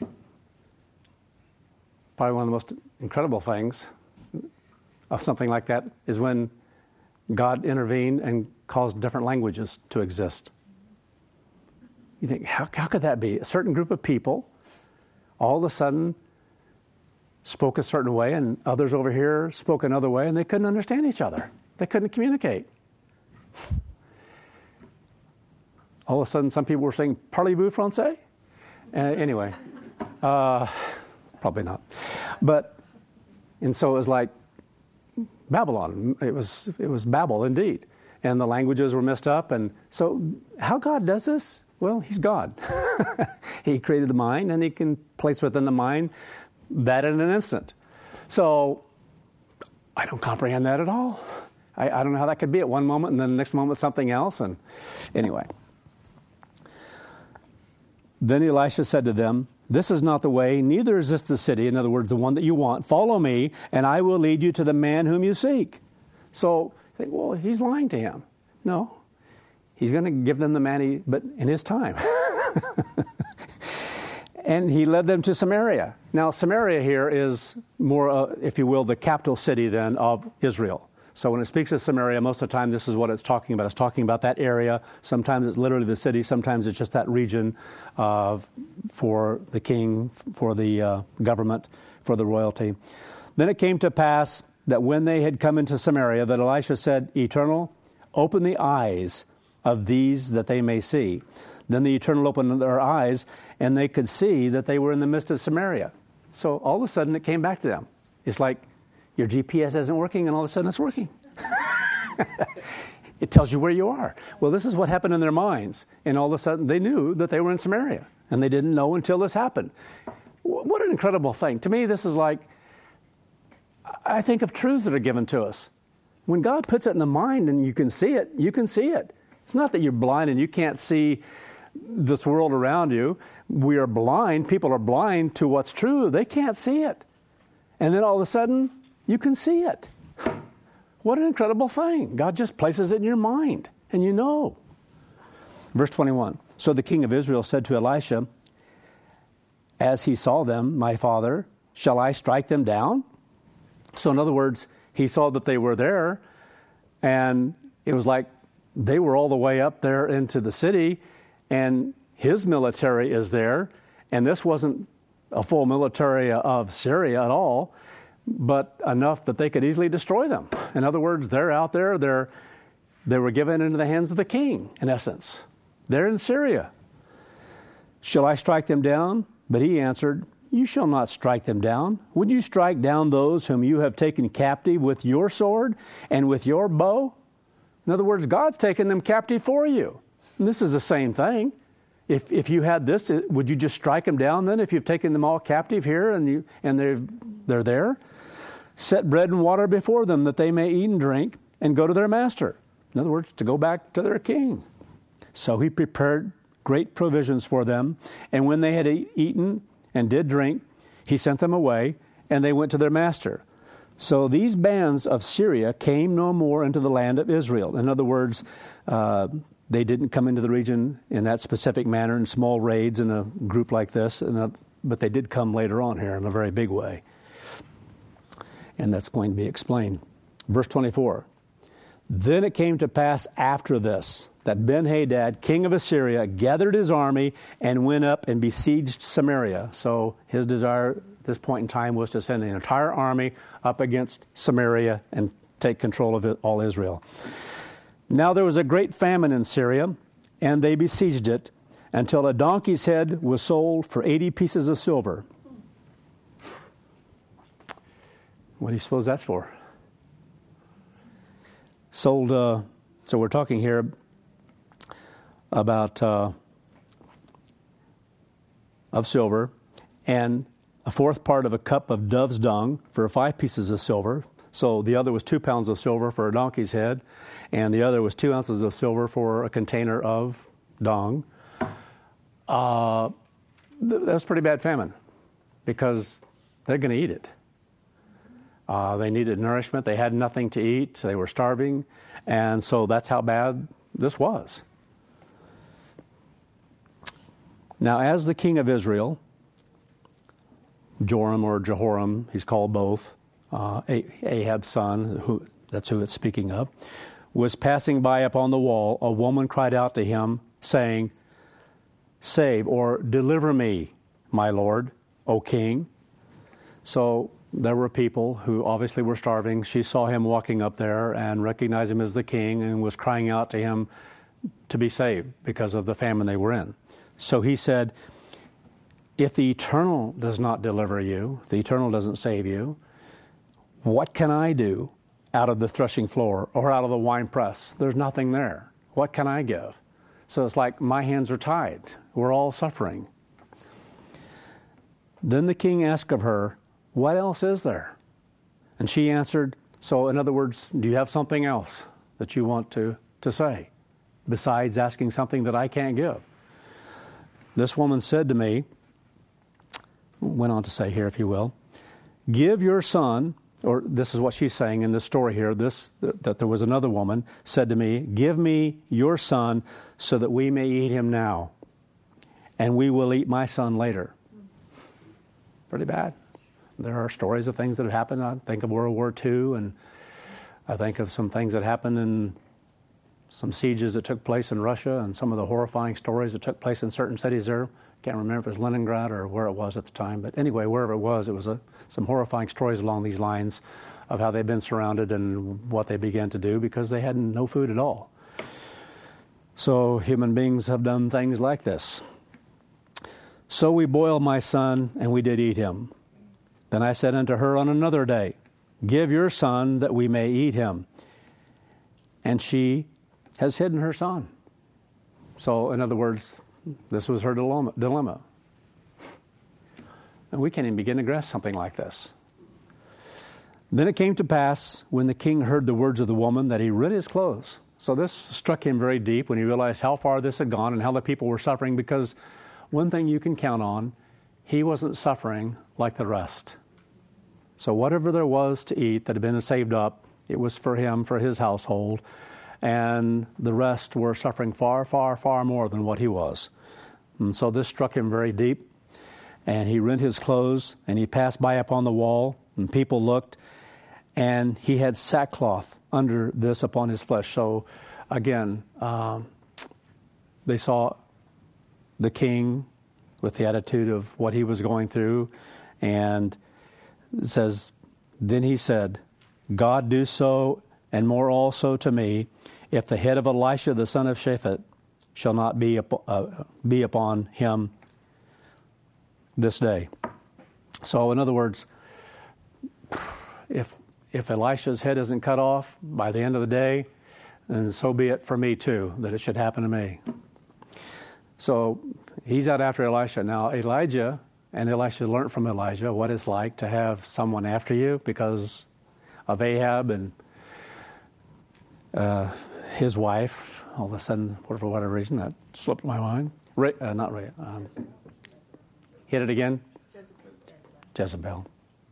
Probably one of the most incredible things of something like that is when God intervened and caused different languages to exist. You think, how, how could that be? A certain group of people all of a sudden spoke a certain way, and others over here spoke another way, and they couldn't understand each other. They couldn't communicate. All of a sudden, some people were saying, parlez-vous français? Uh, anyway, uh, probably not. But, and so it was like Babylon. It was, it was Babel indeed. And the languages were messed up. And so how God does this? Well, he's God. He created the mind, and he can place within the mind that in an instant. So I don't comprehend that at all. I, I don't know how that could be at one moment, and then the next moment something else. And anyway. Then Elisha said to them, this is not the way, neither is this the city, in other words, the one that you want. Follow me, and I will lead you to the man whom you seek. So, you think, well, he's lying to him. No, he's going to give them the man, he, but in his time. And he led them to Samaria. Now, Samaria here is more, uh, if you will, the capital city then of Israel. So when it speaks of Samaria, most of the time this is what it's talking about. It's talking about that area. Sometimes it's literally the city. Sometimes it's just that region uh, for the king, for the uh, government, for the royalty. Then it came to pass that when they had come into Samaria, that Elisha said, Eternal, open the eyes of these that they may see. Then the Eternal opened their eyes, and they could see that they were in the midst of Samaria. So all of a sudden it came back to them. It's like, your G P S isn't working, and all of a sudden it's working. It tells you where you are. Well, this is what happened in their minds. And all of a sudden they knew that they were in Samaria. And they didn't know until this happened. What an incredible thing. To me, this is like, I think of truths that are given to us. When God puts it in the mind and you can see it, you can see it. It's not that you're blind and you can't see this world around you. We are blind. People are blind to what's true. They can't see it. And then all of a sudden, you can see it. What an incredible thing. God just places it in your mind, and you know. Verse twenty-one, so the king of Israel said to Elisha, as he saw them, my father, shall I strike them down? So in other words, he saw that they were there, and it was like they were all the way up there into the city, and his military is there, and this wasn't a full military of Syria at all, but enough that they could easily destroy them. In other words, they're out there, they're, they were given into the hands of the king, in essence. They're in Syria. Shall I strike them down? But he answered, you shall not strike them down. Would you strike down those whom you have taken captive with your sword and with your bow? In other words, God's taken them captive for you. And this is the same thing. If if you had this, would you just strike them down then if you've taken them all captive here and you and they're they're there? Set bread and water before them that they may eat and drink and go to their master. In other words, to go back to their king. So he prepared great provisions for them, and when they had eaten and did drink, he sent them away, and they went to their master. So these bands of Syria came no more into the land of Israel. In other words, uh, they didn't come into the region in that specific manner in small raids in a group like this, and a, but they did come later on here in a very big way. And that's going to be explained. Verse twenty-four. Then it came to pass after this that Ben-Hadad, king of Assyria, gathered his army and went up and besieged Samaria. So his desire at this point in time was to send the entire army up against Samaria and take control of it, all Israel. Now there was a great famine in Syria, and they besieged it until a donkey's head was sold for eighty pieces of silver. What do you suppose that's for? Sold, uh, so we're talking here about uh, of silver, and a fourth part of a cup of dove's dung for five pieces of silver. So the other was two pounds of silver for a donkey's head, and the other was two ounces of silver for a container of dung. Uh, th- that's pretty bad famine, because they're going to eat it. Uh, they needed nourishment. They had nothing to eat. They were starving. And so that's how bad this was. Now, as the king of Israel, Joram or Jehoram, he's called both, uh, Ahab's son, who, that's who it's speaking of, was passing by upon the wall, a woman cried out to him, saying, save or deliver me, my lord, O king. So there were people who obviously were starving. She saw him walking up there and recognized him as the king and was crying out to him to be saved because of the famine they were in. So he said, if the Eternal does not deliver you, if the Eternal doesn't save you, what can I do out of the threshing floor or out of the wine press? There's nothing there. What can I give? So it's like my hands are tied. We're all suffering. Then the king asked of her, what else is there? And she answered, so in other words, do you have something else that you want to, to say besides asking something that I can't give? This woman said to me, went on to say here, if you will, give your son, or this is what she's saying in this story here, this that there was another woman said to me, give me your son so that we may eat him now, and we will eat my son later. Pretty bad. There are stories of things that have happened. I think of World War Two, and I think of some things that happened in some sieges that took place in Russia and some of the horrifying stories that took place in certain cities there. Can't remember if it was Leningrad or where it was at the time. But anyway, wherever it was, it was a, some horrifying stories along these lines of how they'd been surrounded and what they began to do because they had no food at all. So human beings have done things like this. So we boiled my son, and we did eat him. Then I said unto her on another day, give your son that we may eat him. And she has hidden her son. So in other words, this was her dilemma. And we can't even begin to grasp something like this. Then it came to pass, when the king heard the words of the woman, that he rent his clothes So this struck him very deep when he realized how far this had gone and how the people were suffering, because one thing you can count on, he wasn't suffering like the rest. So whatever there was to eat that had been saved up, it was for him, for his household, and the rest were suffering far, far, far more than what he was. And so this struck him very deep, and he rent his clothes, and he passed by upon the wall, and people looked, and he had sackcloth under this upon his flesh. So again, um, they saw the king with the attitude of what he was going through, and it says, then he said, God do so and more also to me, if the head of Elisha the son of Shaphat shall not be, up, uh, be upon him this day. So in other words, if if Elisha's head isn't cut off by the end of the day, then so be it for me too, that it should happen to me. So he's out after Elisha. Now Elijah and Elisha learned from Elijah what it's like to have someone after you because of Ahab and uh, his wife. All of a sudden, for whatever reason, that slipped my mind. Ray, uh, not Ray. Um, hit it again? Jezebel. Jezebel.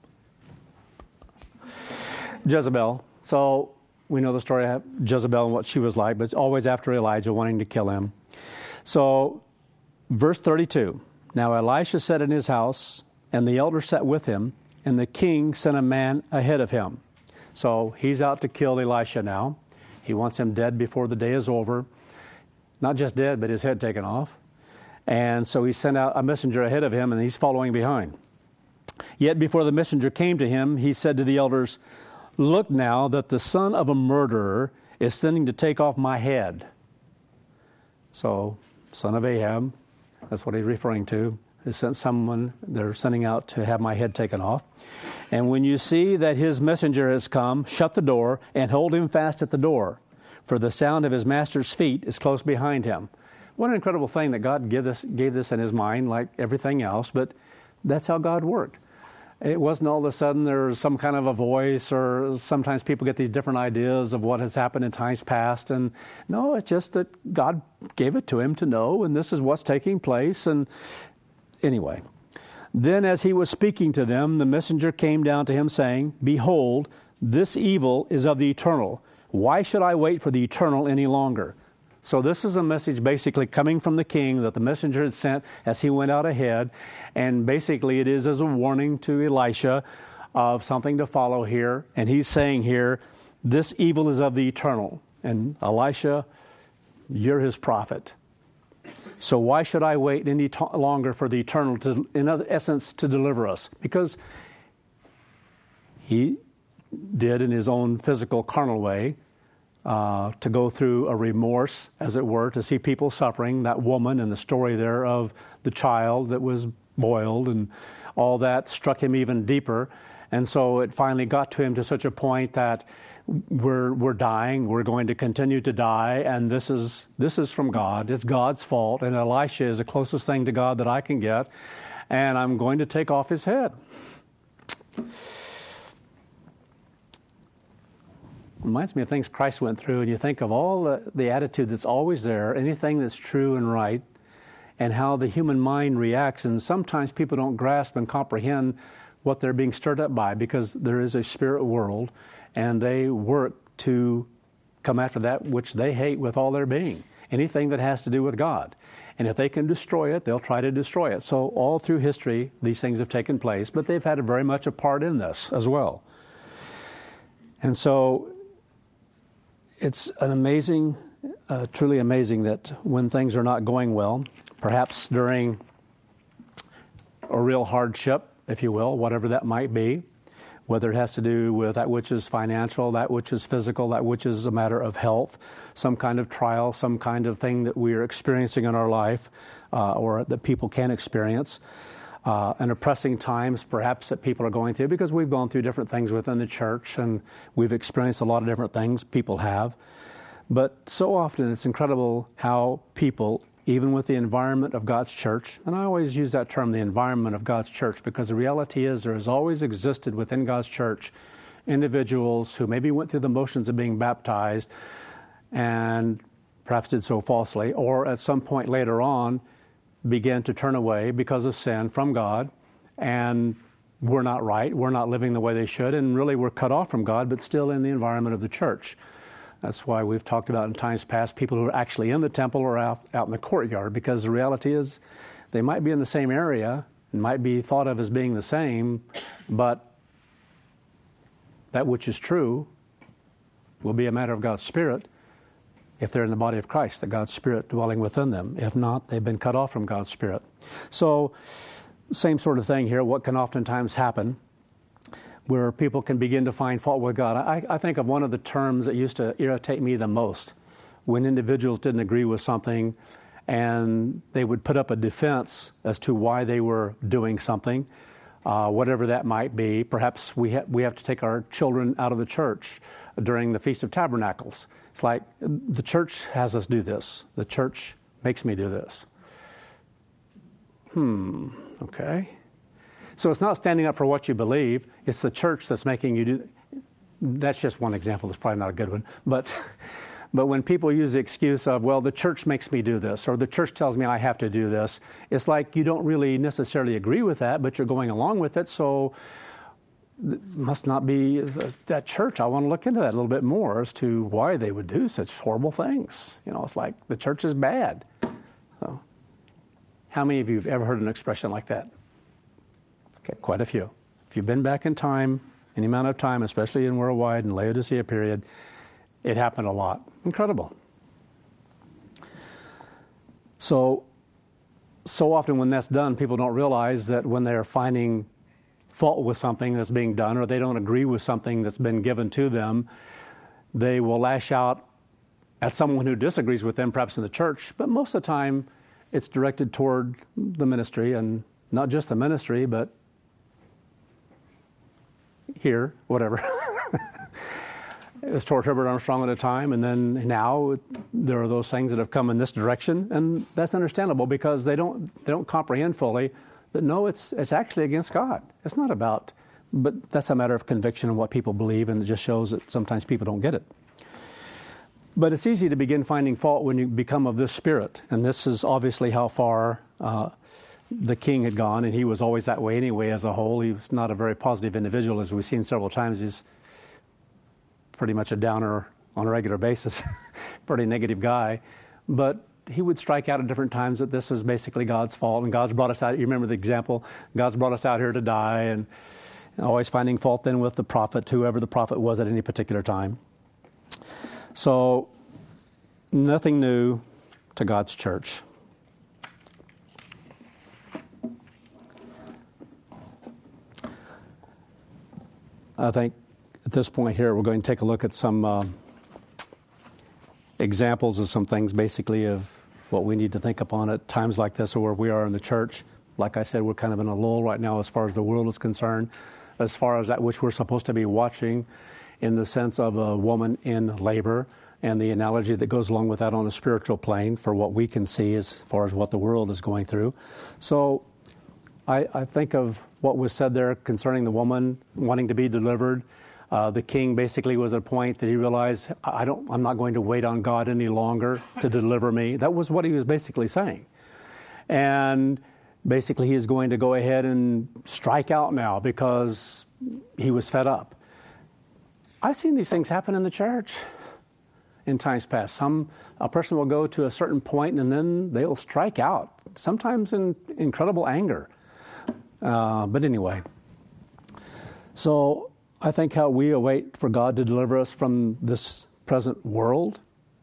Jezebel. So we know the story of Jezebel and what she was like, but it's always after Elijah wanting to kill him. So verse thirty-two, now Elisha sat in his house, and the elder sat with him, and the king sent a man ahead of him. So he's out to kill Elisha now. He wants him dead before the day is over. Not just dead, but his head taken off. And so he sent out a messenger ahead of him, and he's following behind. Yet before the messenger came to him, he said to the elders, look now that the son of a murderer is sending to take off my head. So, son of Ahab, that's what he's referring to, has sent someone, they're sending out to have my head taken off. And when you see that his messenger has come, shut the door and hold him fast at the door, for the sound of his master's feet is close behind him. What an incredible thing that God gave this, gave this in his mind, like everything else, but that's how God worked. It wasn't all of a sudden there was some kind of a voice, or sometimes people get these different ideas of what has happened in times past. And no, it's just that God gave it to him to know, and this is what's taking place. And anyway, then as he was speaking to them, the messenger came down to him saying, behold, this evil is of the eternal. Why should I wait for the eternal any longer? So this is a message basically coming from the king that the messenger had sent as he went out ahead. And basically it is as a warning to Elisha of something to follow here. And he's saying here, this evil is of the eternal. And Elisha, you're his prophet. So why should I wait any t- longer for the eternal to, in other essence, to deliver us? Because he did in his own physical, carnal way, Uh, to go through a remorse, as it were, to see people suffering, that woman and the story there of the child that was boiled, and all that struck him even deeper. And so it finally got to him to such a point that we're we're dying, we're going to continue to die, and this is this is from God. It's God's fault, and Elisha is the closest thing to God that I can get, and I'm going to take off his head. Reminds me of things Christ went through, and you think of all the, the attitude that's always there, anything that's true and right, and how the human mind reacts. And sometimes people don't grasp and comprehend what they're being stirred up by, because there is a spirit world, and they work to come after that which they hate with all their being, anything that has to do with God. And if they can destroy it, they'll try to destroy it. So all through history, these things have taken place, but they've had a very much a part in this as well. And so it's an amazing, uh, truly amazing that when things are not going well, perhaps during a real hardship, if you will, whatever that might be, whether it has to do with that which is financial, that which is physical, that which is a matter of health, some kind of trial, some kind of thing that we are experiencing in our life, uh, or that people can experience. Uh, and oppressing times, perhaps, that people are going through, because we've gone through different things within the church, and we've experienced a lot of different things people have. But so often it's incredible how people, even with the environment of God's church, and I always use that term, the environment of God's church, because the reality is there has always existed within God's church individuals who maybe went through the motions of being baptized and perhaps did so falsely, or at some point later on began to turn away because of sin from God, and we're not right, we're not living the way they should, and really we're cut off from God, but still in the environment of the church. That's why we've talked about in times past people who are actually in the temple or out, out in the courtyard, because the reality is they might be in the same area and might be thought of as being the same, but that which is true will be a matter of God's Spirit if they're in the body of Christ, the God's Spirit dwelling within them. If not, they've been cut off from God's Spirit. So, same sort of thing here. What can oftentimes happen where people can begin to find fault with God. I, I think of one of the terms that used to irritate me the most when individuals didn't agree with something and they would put up a defense as to why they were doing something, uh, whatever that might be. Perhaps we, ha- we have to take our children out of the church during the Feast of Tabernacles. It's like, the church has us do this. The church makes me do this. Hmm, okay. So it's not standing up for what you believe. It's the church that's making you do. That's just one example. That's probably not a good one. But but when people use the excuse of, well, the church makes me do this, or the church tells me I have to do this, it's like you don't really necessarily agree with that, but you're going along with it. So it must not be that church. I want to look into that a little bit more as to why they would do such horrible things. You know, it's like the church is bad. So, how many of you have ever heard an expression like that? Okay, quite a few. If you've been back in time, any amount of time, especially in worldwide and Laodicea period, it happened a lot. Incredible. So, so often when that's done, people don't realize that when they're finding fault with something that's being done, or they don't agree with something that's been given to them, they will lash out at someone who disagrees with them, perhaps in the church, but most of the time it's directed toward the ministry, and not just the ministry, but here, whatever. It was toward Herbert Armstrong at a time, and then now there are those things that have come in this direction, and that's understandable because they don't they don't comprehend fully that no, it's it's actually against God. It's not about, but that's a matter of conviction and what people believe, and it just shows that sometimes people don't get it. But it's easy to begin finding fault when you become of this spirit, and this is obviously how far uh, the king had gone, and he was always that way anyway as a whole. He was not a very positive individual, as we've seen several times. He's pretty much a downer on a regular basis, pretty negative guy. But he would strike out at different times that this was basically God's fault, and God's brought us out. You remember the example, God's brought us out here to die, and always finding fault then with the prophet, whoever the prophet was at any particular time. So nothing new to God's church. I think at this point here, we're going to take a look at some uh, examples of some things, basically, of what we need to think upon at times like this, or where we are in the church. Like I said, we're kind of in a lull right now as far as the world is concerned, as far as that which we're supposed to be watching in the sense of a woman in labor, and the analogy that goes along with that on a spiritual plane for what we can see as far as what the world is going through. So I, I think of what was said there concerning the woman wanting to be delivered. Uh, the king basically was at a point that he realized, I don't, I'm not going to wait on God any longer to deliver me. That was what he was basically saying. And basically he is going to go ahead and strike out now because he was fed up. I've seen these things happen in the church in times past. Some a person will go to a certain point and then they'll strike out, sometimes in incredible anger. Uh, but anyway, so I think how we await for God to deliver us from this present world,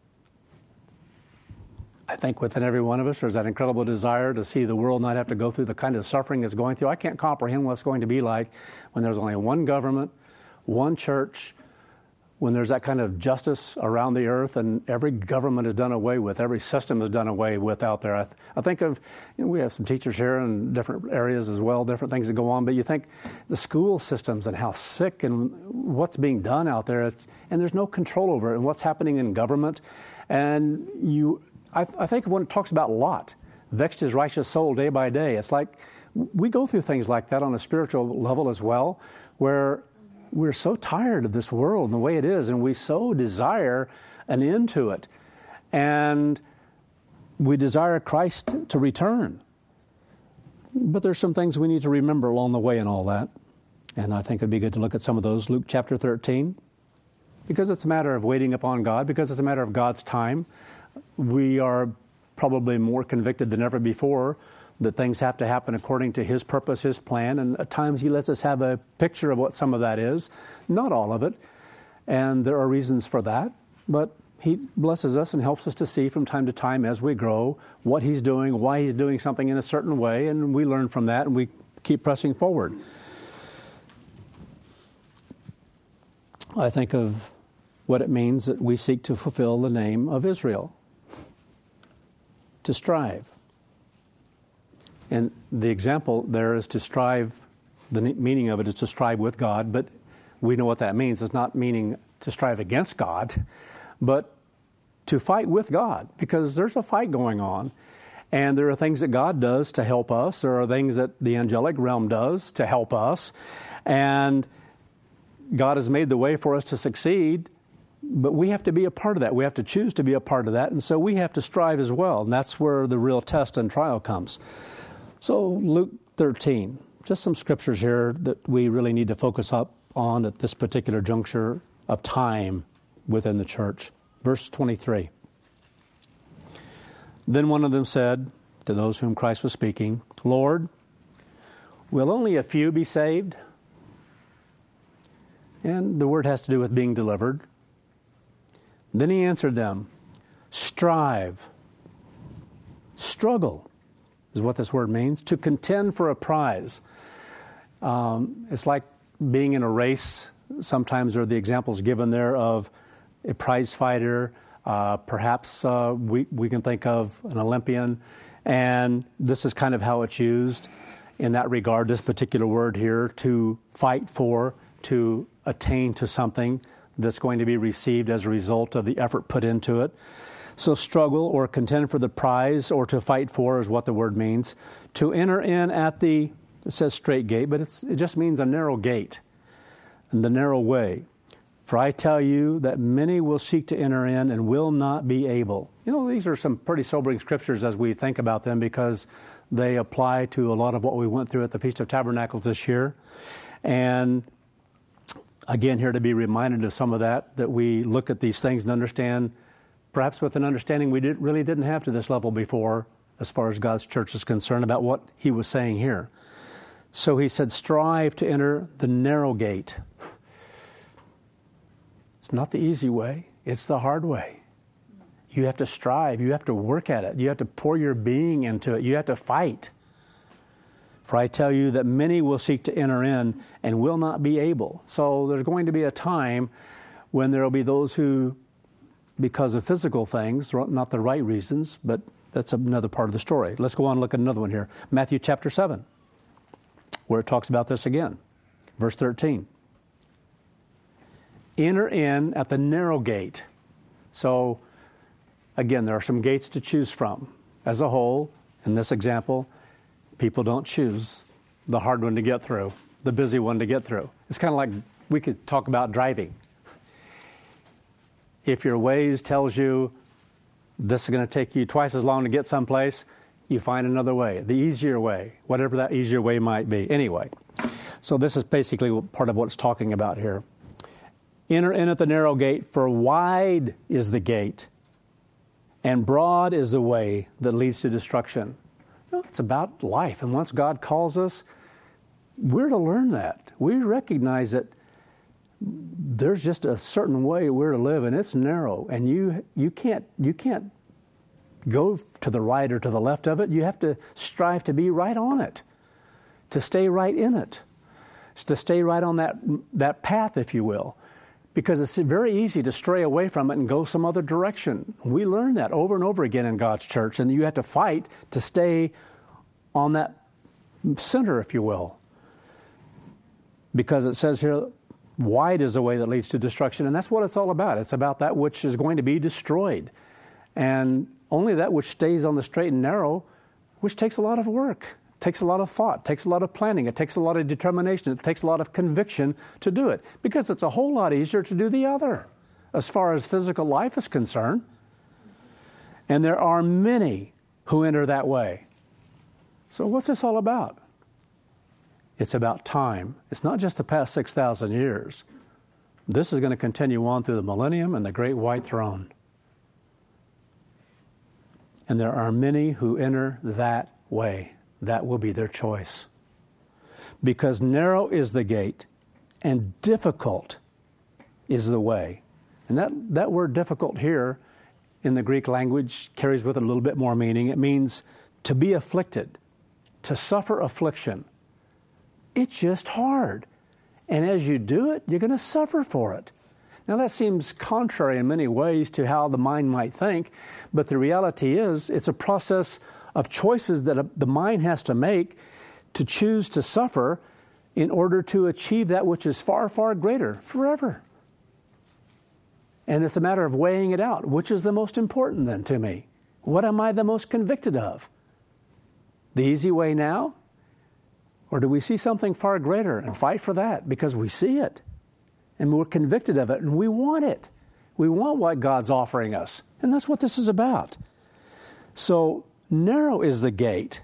I think within every one of us there's that incredible desire to see the world not have to go through the kind of suffering it's going through. I can't comprehend what it's going to be like when there's only one government, one church, when there's that kind of justice around the earth and every government is done away with, every system is done away with out there. I, th- I think of, you know, we have some teachers here in different areas as well, different things that go on, but you think the school systems and how sick and what's being done out there, it's, and there's no control over it, and what's happening in government. And you, I, I think when it talks about Lot, vexed his righteous soul day by day, it's like we go through things like that on a spiritual level as well, where we're so tired of this world and the way it is, and we so desire an end to it. And we desire Christ to return. But there's some things we need to remember along the way and all that. And I think it'd be good to look at some of those. Luke chapter thirteen, because it's a matter of waiting upon God, because it's a matter of God's time. We are probably more convicted than ever before that things have to happen according to His purpose, His plan, and at times He lets us have a picture of what some of that is, not all of it, and there are reasons for that, but He blesses us and helps us to see from time to time as we grow what He's doing, why He's doing something in a certain way, and we learn from that and we keep pressing forward. I think of what it means that we seek to fulfill the name of Israel, to strive. And the example there is to strive, the meaning of it is to strive with God, but we know what that means. It's not meaning to strive against God, but to fight with God, because there's a fight going on. And there are things that God does to help us. There are things that the angelic realm does to help us. And God has made the way for us to succeed, but we have to be a part of that. We have to choose to be a part of that. And so we have to strive as well. And that's where the real test and trial comes. So Luke thirteen, just some scriptures here that we really need to focus up on at this particular juncture of time within the church. Verse twenty-three. Then one of them said to those whom Christ was speaking, Lord, will only a few be saved? And the word has to do with being delivered. Then He answered them, strive, struggle is what this word means, to contend for a prize. Um, it's like being in a race. Sometimes there are the examples given there of a prize fighter. Uh, perhaps uh, we, we can think of an Olympian. And this is kind of how it's used in that regard, this particular word here, to fight for, to attain to something that's going to be received as a result of the effort put into it. So struggle or contend for the prize or to fight for is what the word means. To enter in at the, it says straight gate, but it's, it just means a narrow gate and the narrow way. For I tell you that many will seek to enter in and will not be able. You know, these are some pretty sobering scriptures as we think about them, because they apply to a lot of what we went through at the Feast of Tabernacles this year. And again, here to be reminded of some of that, that we look at these things and understand, perhaps with an understanding we did, really didn't have to this level before, as far as God's church is concerned, about what He was saying here. So He said, strive to enter the narrow gate. It's not the easy way. It's the hard way. You have to strive. You have to work at it. You have to pour your being into it. You have to fight. For I tell you that many will seek to enter in and will not be able. So there's going to be a time when there will be those who, because of physical things, not the right reasons, but that's another part of the story. Let's go on and look at another one here. Matthew chapter seven, where it talks about this again. Verse thirteen. Enter in at the narrow gate. So, again, there are some gates to choose from. As a whole, in this example, people don't choose the hard one to get through, the busy one to get through. It's kind of like we could talk about driving. If your Waze tells you this is going to take you twice as long to get someplace, you find another way, the easier way, whatever that easier way might be. Anyway, so this is basically part of what it's talking about here. Enter in at the narrow gate, for wide is the gate, and broad is the way that leads to destruction. You know, it's about life, and once God calls us, we're to learn that. We recognize that there's just a certain way we're to live, and it's narrow, and you you can't you can't go to the right or to the left of it. You have to strive to be right on it, to stay right in it, to stay right on that that path, if you will. Because it's very easy to stray away from it and go some other direction. We learn that over and over again in God's church, and you have to fight to stay on that center, if you will. Because it says here, wide is the way that leads to destruction, and that's what it's all about. It's about that which is going to be destroyed. And only that which stays on the straight and narrow, which takes a lot of work. Takes a lot of thought, takes a lot of planning, it takes a lot of determination, it takes a lot of conviction to do it, because it's a whole lot easier to do the other. as far as physical life is concerned. And there are many who enter that way. So what's this all about? It's about time. It's not just the past six thousand years. This is going to continue on through the millennium and the great white throne. And there are many who enter that way. That will be their choice. Because narrow is the gate and difficult is the way. And that, that word difficult here in the Greek language carries with it a little bit more meaning. It means to be afflicted, to suffer affliction. It's just hard. And as you do it, you're going to suffer for it. Now that seems contrary in many ways to how the mind might think, but the reality is it's a process of choices that a, the mind has to make to choose to suffer in order to achieve that which is far, far greater forever. And it's a matter of weighing it out. Which is the most important then to me? What am I the most convicted of? The easy way now? Or do we see something far greater and fight for that because we see it and we're convicted of it and we want it? We want what God's offering us. And that's what this is about. So narrow is the gate.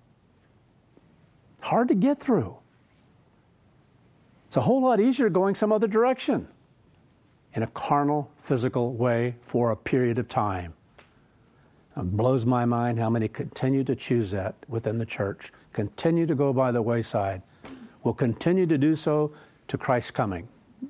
Hard to get through. It's a whole lot easier going some other direction in a carnal, physical way for a period of time. It blows my mind how many continue to choose that within the church, continue to go by the wayside, will continue to do so to Christ's coming.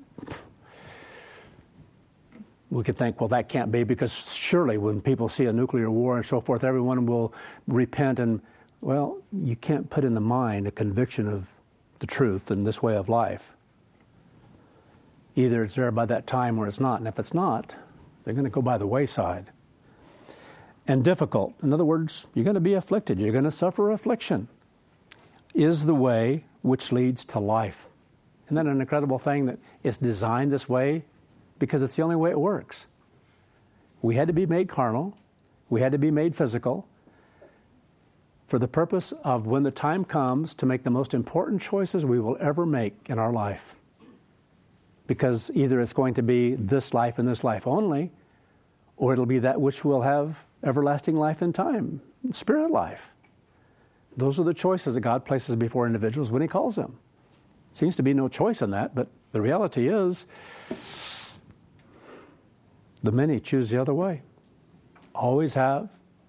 We could think, well, that can't be, because surely when people see a nuclear war and so forth, everyone will repent. And, well, you can't put in the mind a conviction of the truth in this way of life. Either it's there by that time or it's not. And if it's not, they're going to go by the wayside. And difficult. In other words, you're going to be afflicted. You're going to suffer affliction. Is the way which leads to life. Isn't that an incredible thing that it's designed this way? Because it's the only way it works. We had to be made carnal. We had to be made physical for the purpose of when the time comes to make the most important choices we will ever make in our life. Because either it's going to be this life and this life only, or it'll be that which will have everlasting life in time, spirit life. Those are the choices that God places before individuals when He calls them. Seems to be no choice in that, but the reality is the many choose the other way. Always have,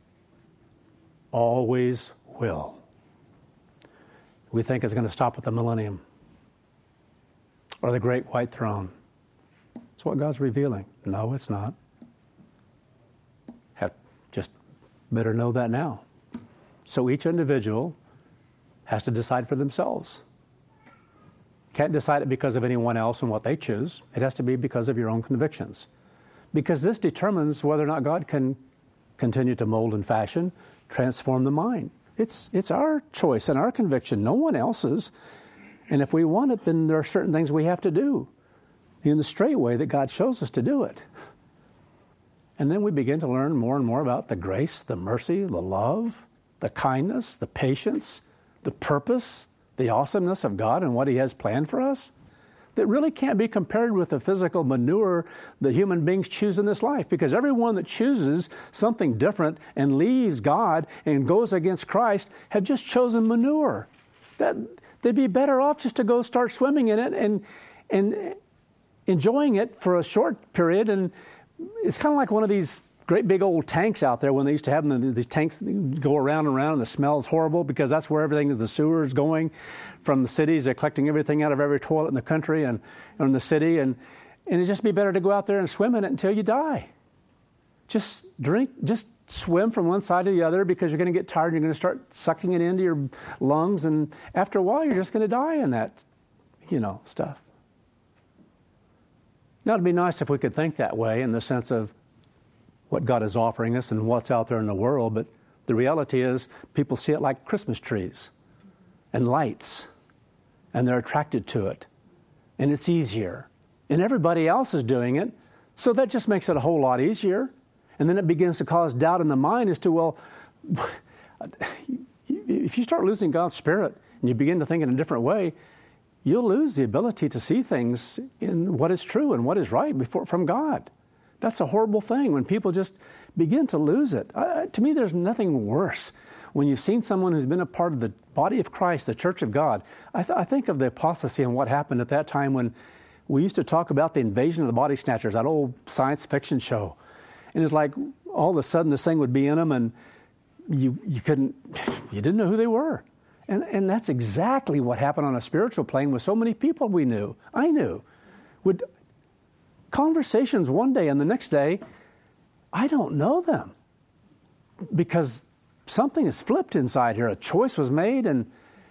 always will. We think it's going to stop at the millennium or the great white throne. It's what God's revealing. No, it's not. Have just better know that now. So each individual has to decide for themselves. Can't decide it because of anyone else and what they choose. It has to be because of your own convictions. Because this determines whether or not God can continue to mold and fashion, transform the mind. It's it's our choice and our conviction, no one else's. And if we want it, then there are certain things we have to do in the straight way that God shows us to do it. And then we begin to learn more and more about the grace, the mercy, the love, the kindness, the patience, the purpose, the awesomeness of God and what He has planned for us that really can't be compared with the physical manure that human beings choose in this life. Because everyone that chooses something different and leaves God and goes against Christ have just chosen manure. That they'd be better off just to go start swimming in it and and enjoying it for a short period. And it's kind of like one of these great big old tanks out there when they used to have them. These tanks go around and around, and the smell is horrible because that's where everything, the sewer is going from the cities. They're collecting everything out of every toilet in the country and in the city. And, and it'd just be better to go out there and swim in it until you die. Just drink, just swim from one side to the other, because you're going to get tired and you're going to start sucking it into your lungs. And after a while, you're just going to die in that, you know, stuff. Now, it'd be nice if we could think that way in the sense of what God is offering us and what's out there in the world. But the reality is people see it like Christmas trees and lights, and they're attracted to it. And it's easier. And everybody else is doing it, so that just makes it a whole lot easier. And then it begins to cause doubt in the mind as to, well, if you start losing God's Spirit and you begin to think in a different way, you'll lose the ability to see things in what is true and what is right before, from God. That's a horrible thing when people just begin to lose it. Uh, to me, there's nothing worse. When you've seen someone who's been a part of the body of Christ, the church of God, I, th- I think of the apostasy and what happened at that time when we used to talk about the invasion of the body snatchers, that old science fiction show. And it's like all of a sudden this thing would be in them and you you couldn't, you didn't know who they were. And, and that's exactly what happened on a spiritual plane with so many people we knew, I knew. Would conversations one day and the next day, I don't know them because something is flipped inside here. A choice was made and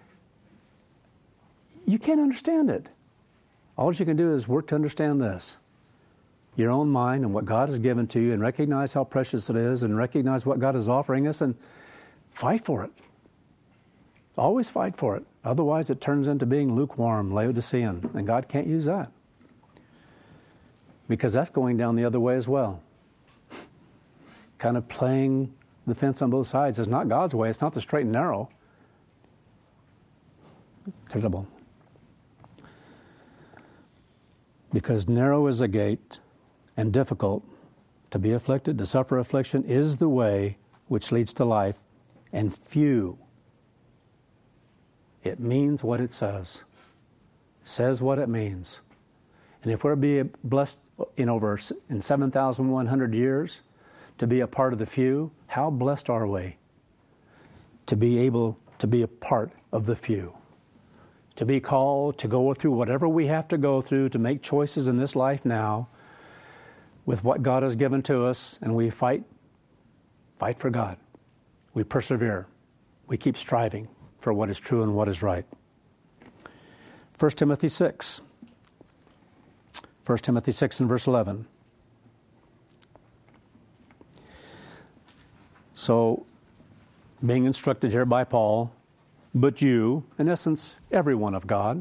you can't understand it. All you can do is work to understand this. Your own mind and what God has given to you and recognize how precious it is and recognize what God is offering us and fight for it. Always fight for it. Otherwise it turns into being lukewarm, Laodicean, and God can't use that. Because that's going down the other way as well. Kind of playing the fence on both sides. It's not God's way. It's not the straight and narrow. Terrible. Because narrow is the gate and difficult to be afflicted, to suffer affliction is the way which leads to life, and few. It means what it says. It says what it means. And if we're to be blessed in over in seven thousand one hundred years to be a part of the few, how blessed are we to be able to be a part of the few? To be called to go through whatever we have to go through to make choices in this life now with what God has given to us, and we fight, fight for God. We persevere. We keep striving for what is true and what is right. First Timothy six. First Timothy six and verse eleven. So, being instructed here by Paul, but you, in essence, everyone of God,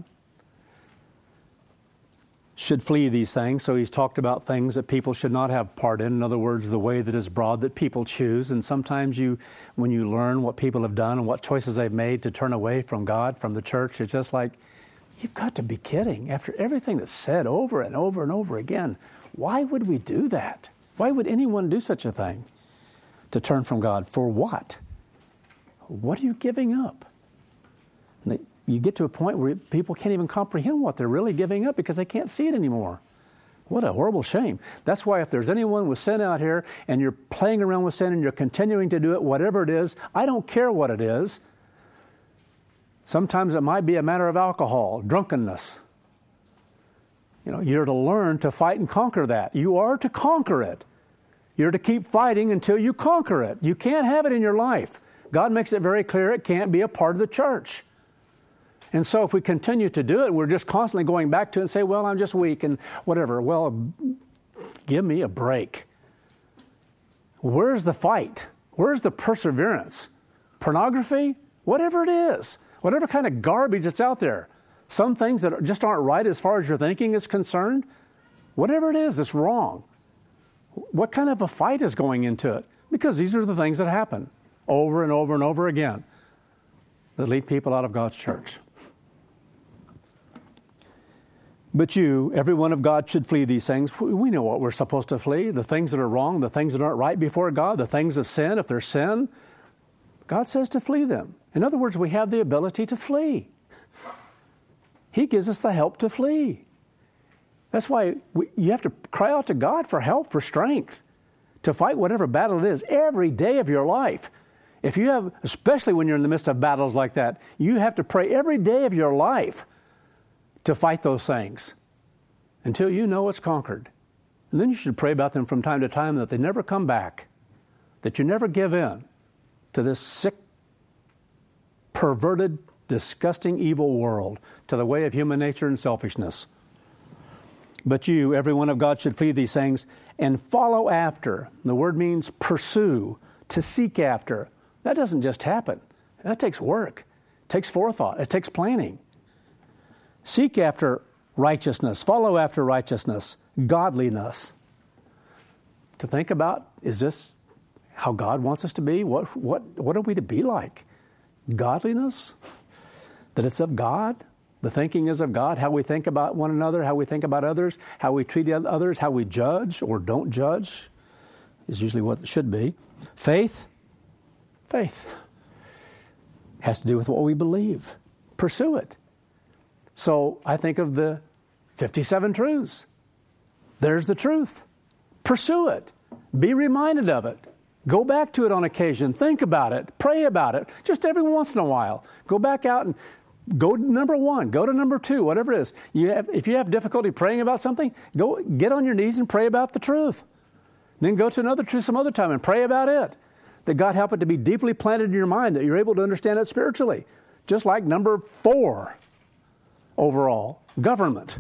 should flee these things. So he's talked about things that people should not have part in. In other words, the way that is broad that people choose. And sometimes you, when you learn what people have done and what choices they've made to turn away from God, from the church, it's just like, you've got to be kidding. After everything that's said over and over and over again, why would we do that? Why would anyone do such a thing? To turn from God. For what? What are you giving up? You get to a point where people can't even comprehend what they're really giving up because they can't see it anymore. What a horrible shame. That's why if there's anyone with sin out here and you're playing around with sin and you're continuing to do it, whatever it is, I don't care what it is. Sometimes it might be a matter of alcohol, drunkenness. You know, you're to learn to fight and conquer that. You are to conquer it. You're to keep fighting until you conquer it. You can't have it in your life. God makes it very clear it can't be a part of the church. And so if we continue to do it, we're just constantly going back to it and say, well, I'm just weak and whatever. Well, give me a break. Where's the fight? Where's the perseverance? Pornography? Whatever it is. Whatever kind of garbage that's out there. Some things that just aren't right as far as your thinking is concerned. Whatever it is, it's wrong. What kind of a fight is going into it? Because these are the things that happen over and over and over again that lead people out of God's church. But you, every one of God, should flee these things. We know what we're supposed to flee. The things that are wrong, the things that aren't right before God, the things of sin, if they're sin, God says to flee them. In other words, we have the ability to flee. He gives us the help to flee. That's why we, you have to cry out to God for help, for strength, to fight whatever battle it is every day of your life. If you have, especially when you're in the midst of battles like that, you have to pray every day of your life to fight those things until you know it's conquered. And then you should pray about them from time to time that they never come back, that you never give in to this sick, perverted, disgusting, evil world, to the way of human nature and selfishness. But you, every one of God, should flee these things and follow after. The word means pursue, to seek after. That doesn't just happen. That takes work. It takes forethought. It takes planning. Seek after righteousness. Follow after righteousness. Godliness. To think about, is this how God wants us to be? What, what, what are we to be like? Godliness? That it's of God? The thinking is of God. How we think about one another, how we think about others, how we treat others, how we judge or don't judge is usually what it should be. Faith, faith has to do with what we believe. Pursue it. So I think of the fifty-seven truths. There's the truth. Pursue it. Be reminded of it. Go back to it on occasion. Think about it. Pray about it. Just every once in a while. Go back out and go to number one. Go to number two, whatever it is. You have, if you have difficulty praying about something, go get on your knees and pray about the truth. Then go to another truth some other time and pray about it. That God help it to be deeply planted in your mind, that you're able to understand it spiritually. Just like number four overall, government.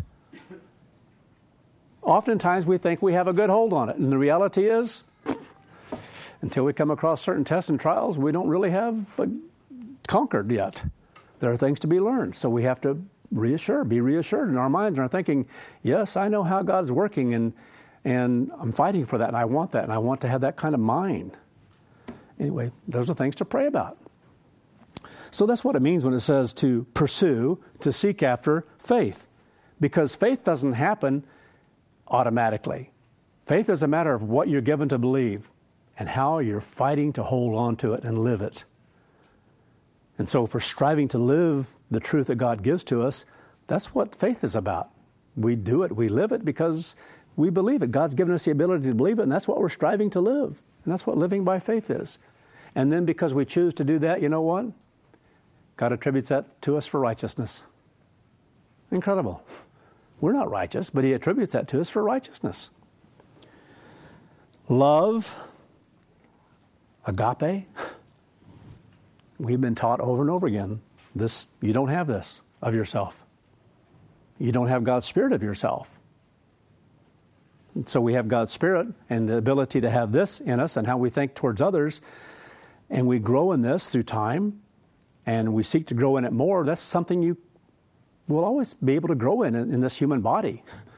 Oftentimes we think we have a good hold on it, and the reality is, until we come across certain tests and trials, we don't really have uh, conquered yet. There are things to be learned, so we have to reassure, be reassured in our minds and our thinking, yes, I know how God's working, and and I'm fighting for that, and I want that, and I want to have that kind of mind. Anyway, those are things to pray about. So that's what it means when it says to pursue, to seek after faith. Because faith doesn't happen automatically. Faith is a matter of what you're given to believe and how you're fighting to hold on to it and live it. And so if we're striving to live the truth that God gives to us, that's what faith is about. We do it, we live it because we believe it. God's given us the ability to believe it, and that's what we're striving to live. And that's what living by faith is. And then because we choose to do that, you know what? God attributes that to us for righteousness. Incredible. We're not righteous, but He attributes that to us for righteousness. Love, agape. We've been taught over and over again, this, you don't have this of yourself. You don't have God's Spirit of yourself. And so we have God's Spirit and the ability to have this in us and how we think towards others. And we grow in this through time, and we seek to grow in it more. That's something you will always be able to grow in, in this human body.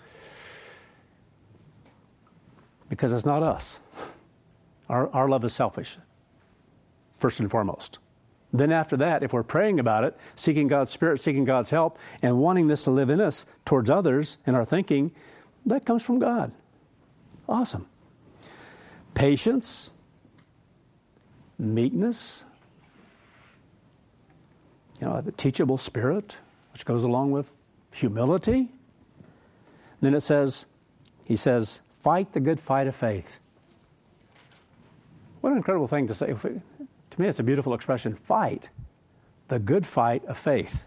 Because it's not us. Our, our love is selfish, first and foremost. Then after that, if we're praying about it, seeking God's Spirit, seeking God's help, and wanting this to live in us towards others in our thinking, that comes from God. Awesome. Patience, meekness, you know, the teachable spirit, which goes along with humility. Then it says, he says, fight the good fight of faith. What an incredible thing to say. To me, it's a beautiful expression. Fight the good fight of faith.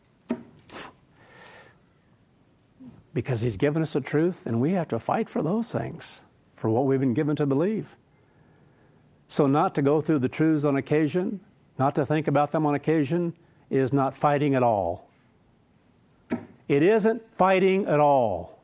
Because He's given us the truth, and we have to fight for those things, for what we've been given to believe. So not to go through the truths on occasion, not to think about them on occasion, is not fighting at all. It isn't fighting at all.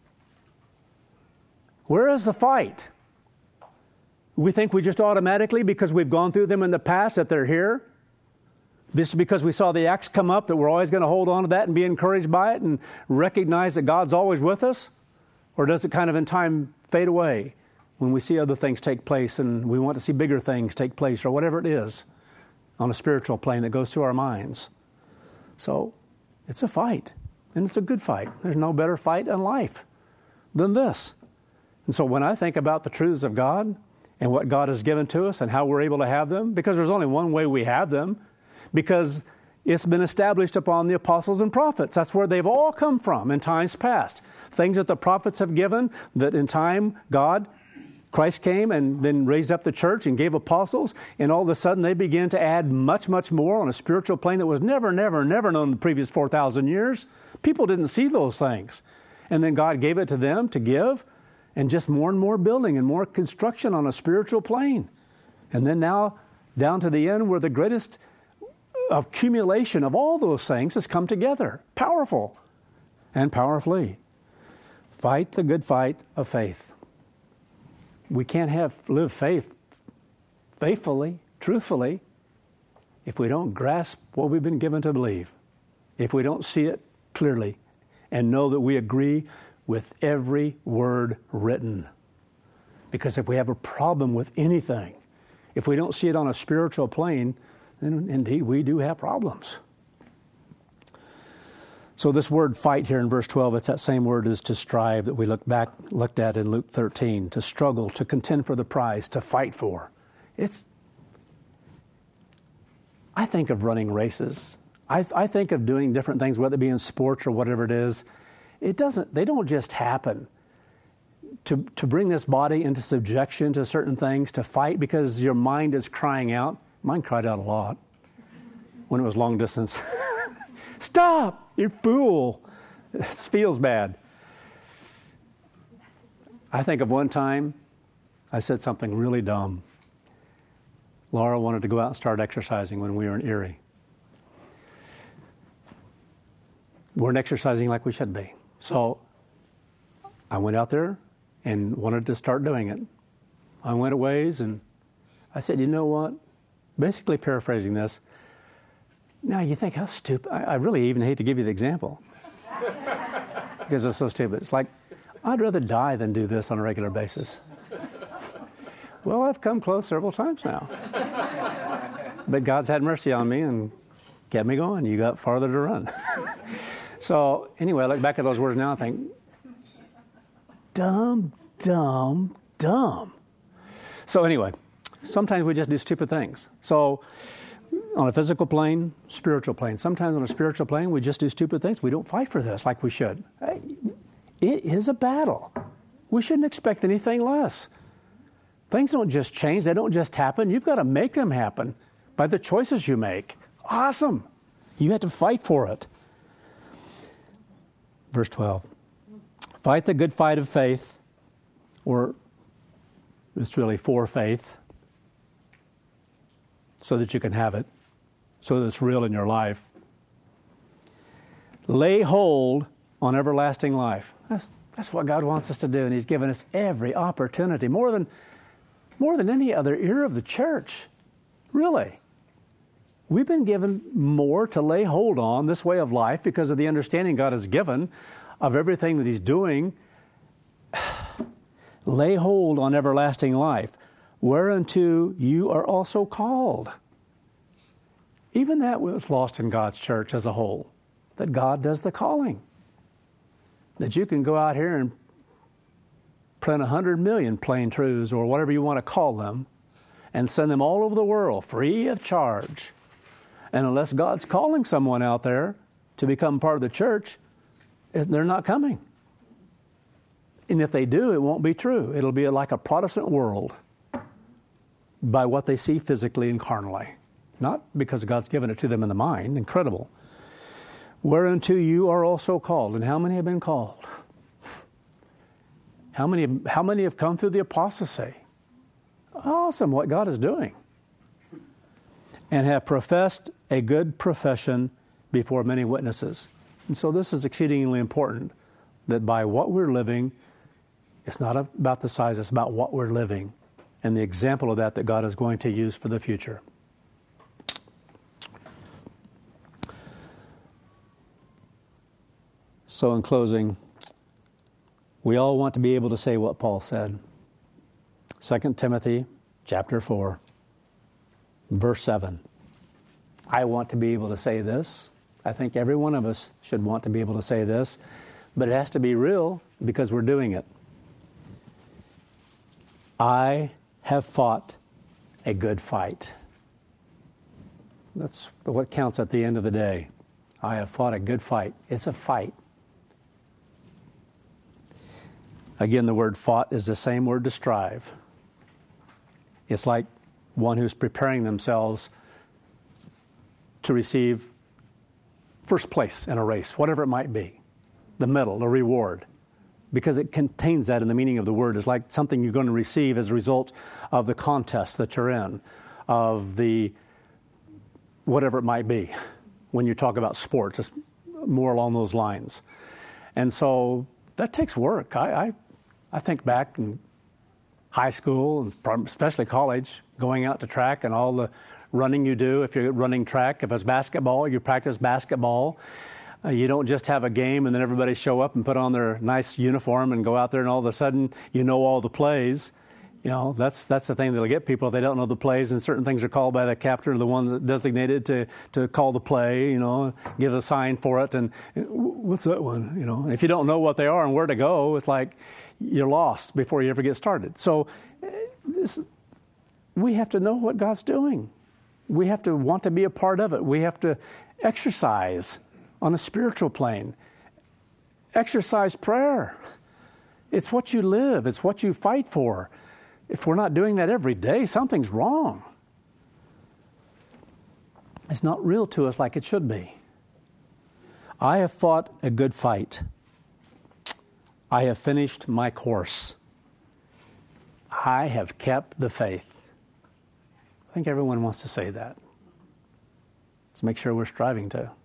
Where is the fight? We think we just automatically, because we've gone through them in the past, that they're here. This is because we saw the axe come up, that we're always going to hold on to that and be encouraged by it and recognize that God's always with us? Or does it kind of in time fade away when we see other things take place and we want to see bigger things take place, or whatever it is on a spiritual plane that goes through our minds? So it's a fight, and it's a good fight. There's no better fight in life than this. And so when I think about the truths of God and what God has given to us and how we're able to have them, because there's only one way we have them, because it's been established upon the apostles and prophets. That's where they've all come from in times past. Things that the prophets have given, that in time God, Christ came and then raised up the church and gave apostles, and all of a sudden they began to add much, much more on a spiritual plane that was never, never, never known in the previous four thousand years. People didn't see those things. And then God gave it to them to give, and just more and more building and more construction on a spiritual plane. And then now down to the end where the greatest accumulation of all those things has come together. Powerful and powerfully. Fight the good fight of faith. We can't have live faith faithfully, truthfully, if we don't grasp what we've been given to believe, if we don't see it clearly and know that we agree with every word written. Because if we have a problem with anything, if we don't see it on a spiritual plane, then indeed we do have problems. So this word fight here in verse twelve, it's that same word as to strive that we looked back looked at in Luke thirteen, to struggle, to contend for the prize, to fight for. It's I think of running races. I, I think of doing different things, whether it be in sports or whatever it is. It doesn't, they don't just happen. To, to bring this body into subjection to certain things, to fight because your mind is crying out. Mine cried out a lot when it was long distance. Stop, you fool. It feels bad. I think of one time I said something really dumb. Laura wanted to go out and start exercising when we were in Erie. We weren't exercising like we should be. So I went out there and wanted to start doing it. I went a ways and I said, you know what? Basically paraphrasing this, now you think how stupid, I, I really even hate to give you the example because it's so stupid. It's like, I'd rather die than do this on a regular basis. Well, I've come close several times now. But God's had mercy on me and kept me going. You got farther to run. So anyway, I look back at those words now and think, dumb, dumb, dumb. So anyway, sometimes we just do stupid things. So on a physical plane, spiritual plane. Sometimes on a spiritual plane, we just do stupid things. We don't fight for this like we should. It is a battle. We shouldn't expect anything less. Things don't just change. They don't just happen. You've got to make them happen by the choices you make. Awesome. You have to fight for it. Verse twelve. Fight the good fight of faith, or it's really for faith, so that you can have it, so that it's real in your life. Lay hold on everlasting life. That's, that's what God wants us to do, and He's given us every opportunity, more than More than any other era of the church. Really. We've been given more to lay hold on this way of life because of the understanding God has given of everything that He's doing. Lay hold on everlasting life, whereunto you are also called. Even that was lost in God's church as a whole, that God does the calling. That you can go out here and print a hundred million plain truths or whatever you want to call them and send them all over the world free of charge. And unless God's calling someone out there to become part of the church, they're not coming. And if they do, it won't be true. It'll be like a Protestant world by what they see physically and carnally. Not because God's given it to them in the mind. Incredible. Whereunto you are also called. And how many have been called? How many, how many have come through the apostasy? Awesome, what God is doing. And have professed a good profession before many witnesses. And so this is exceedingly important, that by what we're living, it's not about the size, it's about what we're living, and the example of that that God is going to use for the future. So in closing, we all want to be able to say what Paul said. Second Timothy chapter four, verse seven. I want to be able to say this. I think every one of us should want to be able to say this, but it has to be real because we're doing it. I have fought a good fight. That's what counts at the end of the day. I have fought a good fight. It's a fight. Again, the word fought is the same word to strive. It's like one who's preparing themselves to receive first place in a race, whatever it might be, the medal, the reward, because it contains that in the meaning of the word. It's like something you're going to receive as a result of the contest that you're in, of the whatever it might be. When you talk about sports, it's more along those lines. And so that takes work. I, I, I think back in high school, and especially college, going out to track and all the running you do. If you're running track, if it's basketball, you practice basketball. Uh, you don't just have a game and then everybody show up and put on their nice uniform and go out there and all of a sudden you know all the plays. You know, that's that's the thing that'll get people. They don't know the plays, and certain things are called by the captain or the one that designated to, to call the play, you know, give a sign for it. And what's that one? You know, if you don't know what they are and where to go, it's like you're lost before you ever get started. So this, we have to know what God's doing. We have to want to be a part of it. We have to exercise on a spiritual plane. Exercise prayer. It's what you live. It's what you fight for. If we're not doing that every day, something's wrong. It's not real to us like it should be. I have fought a good fight. I have finished my course. I have kept the faith. I think everyone wants to say that. Let's make sure we're striving to.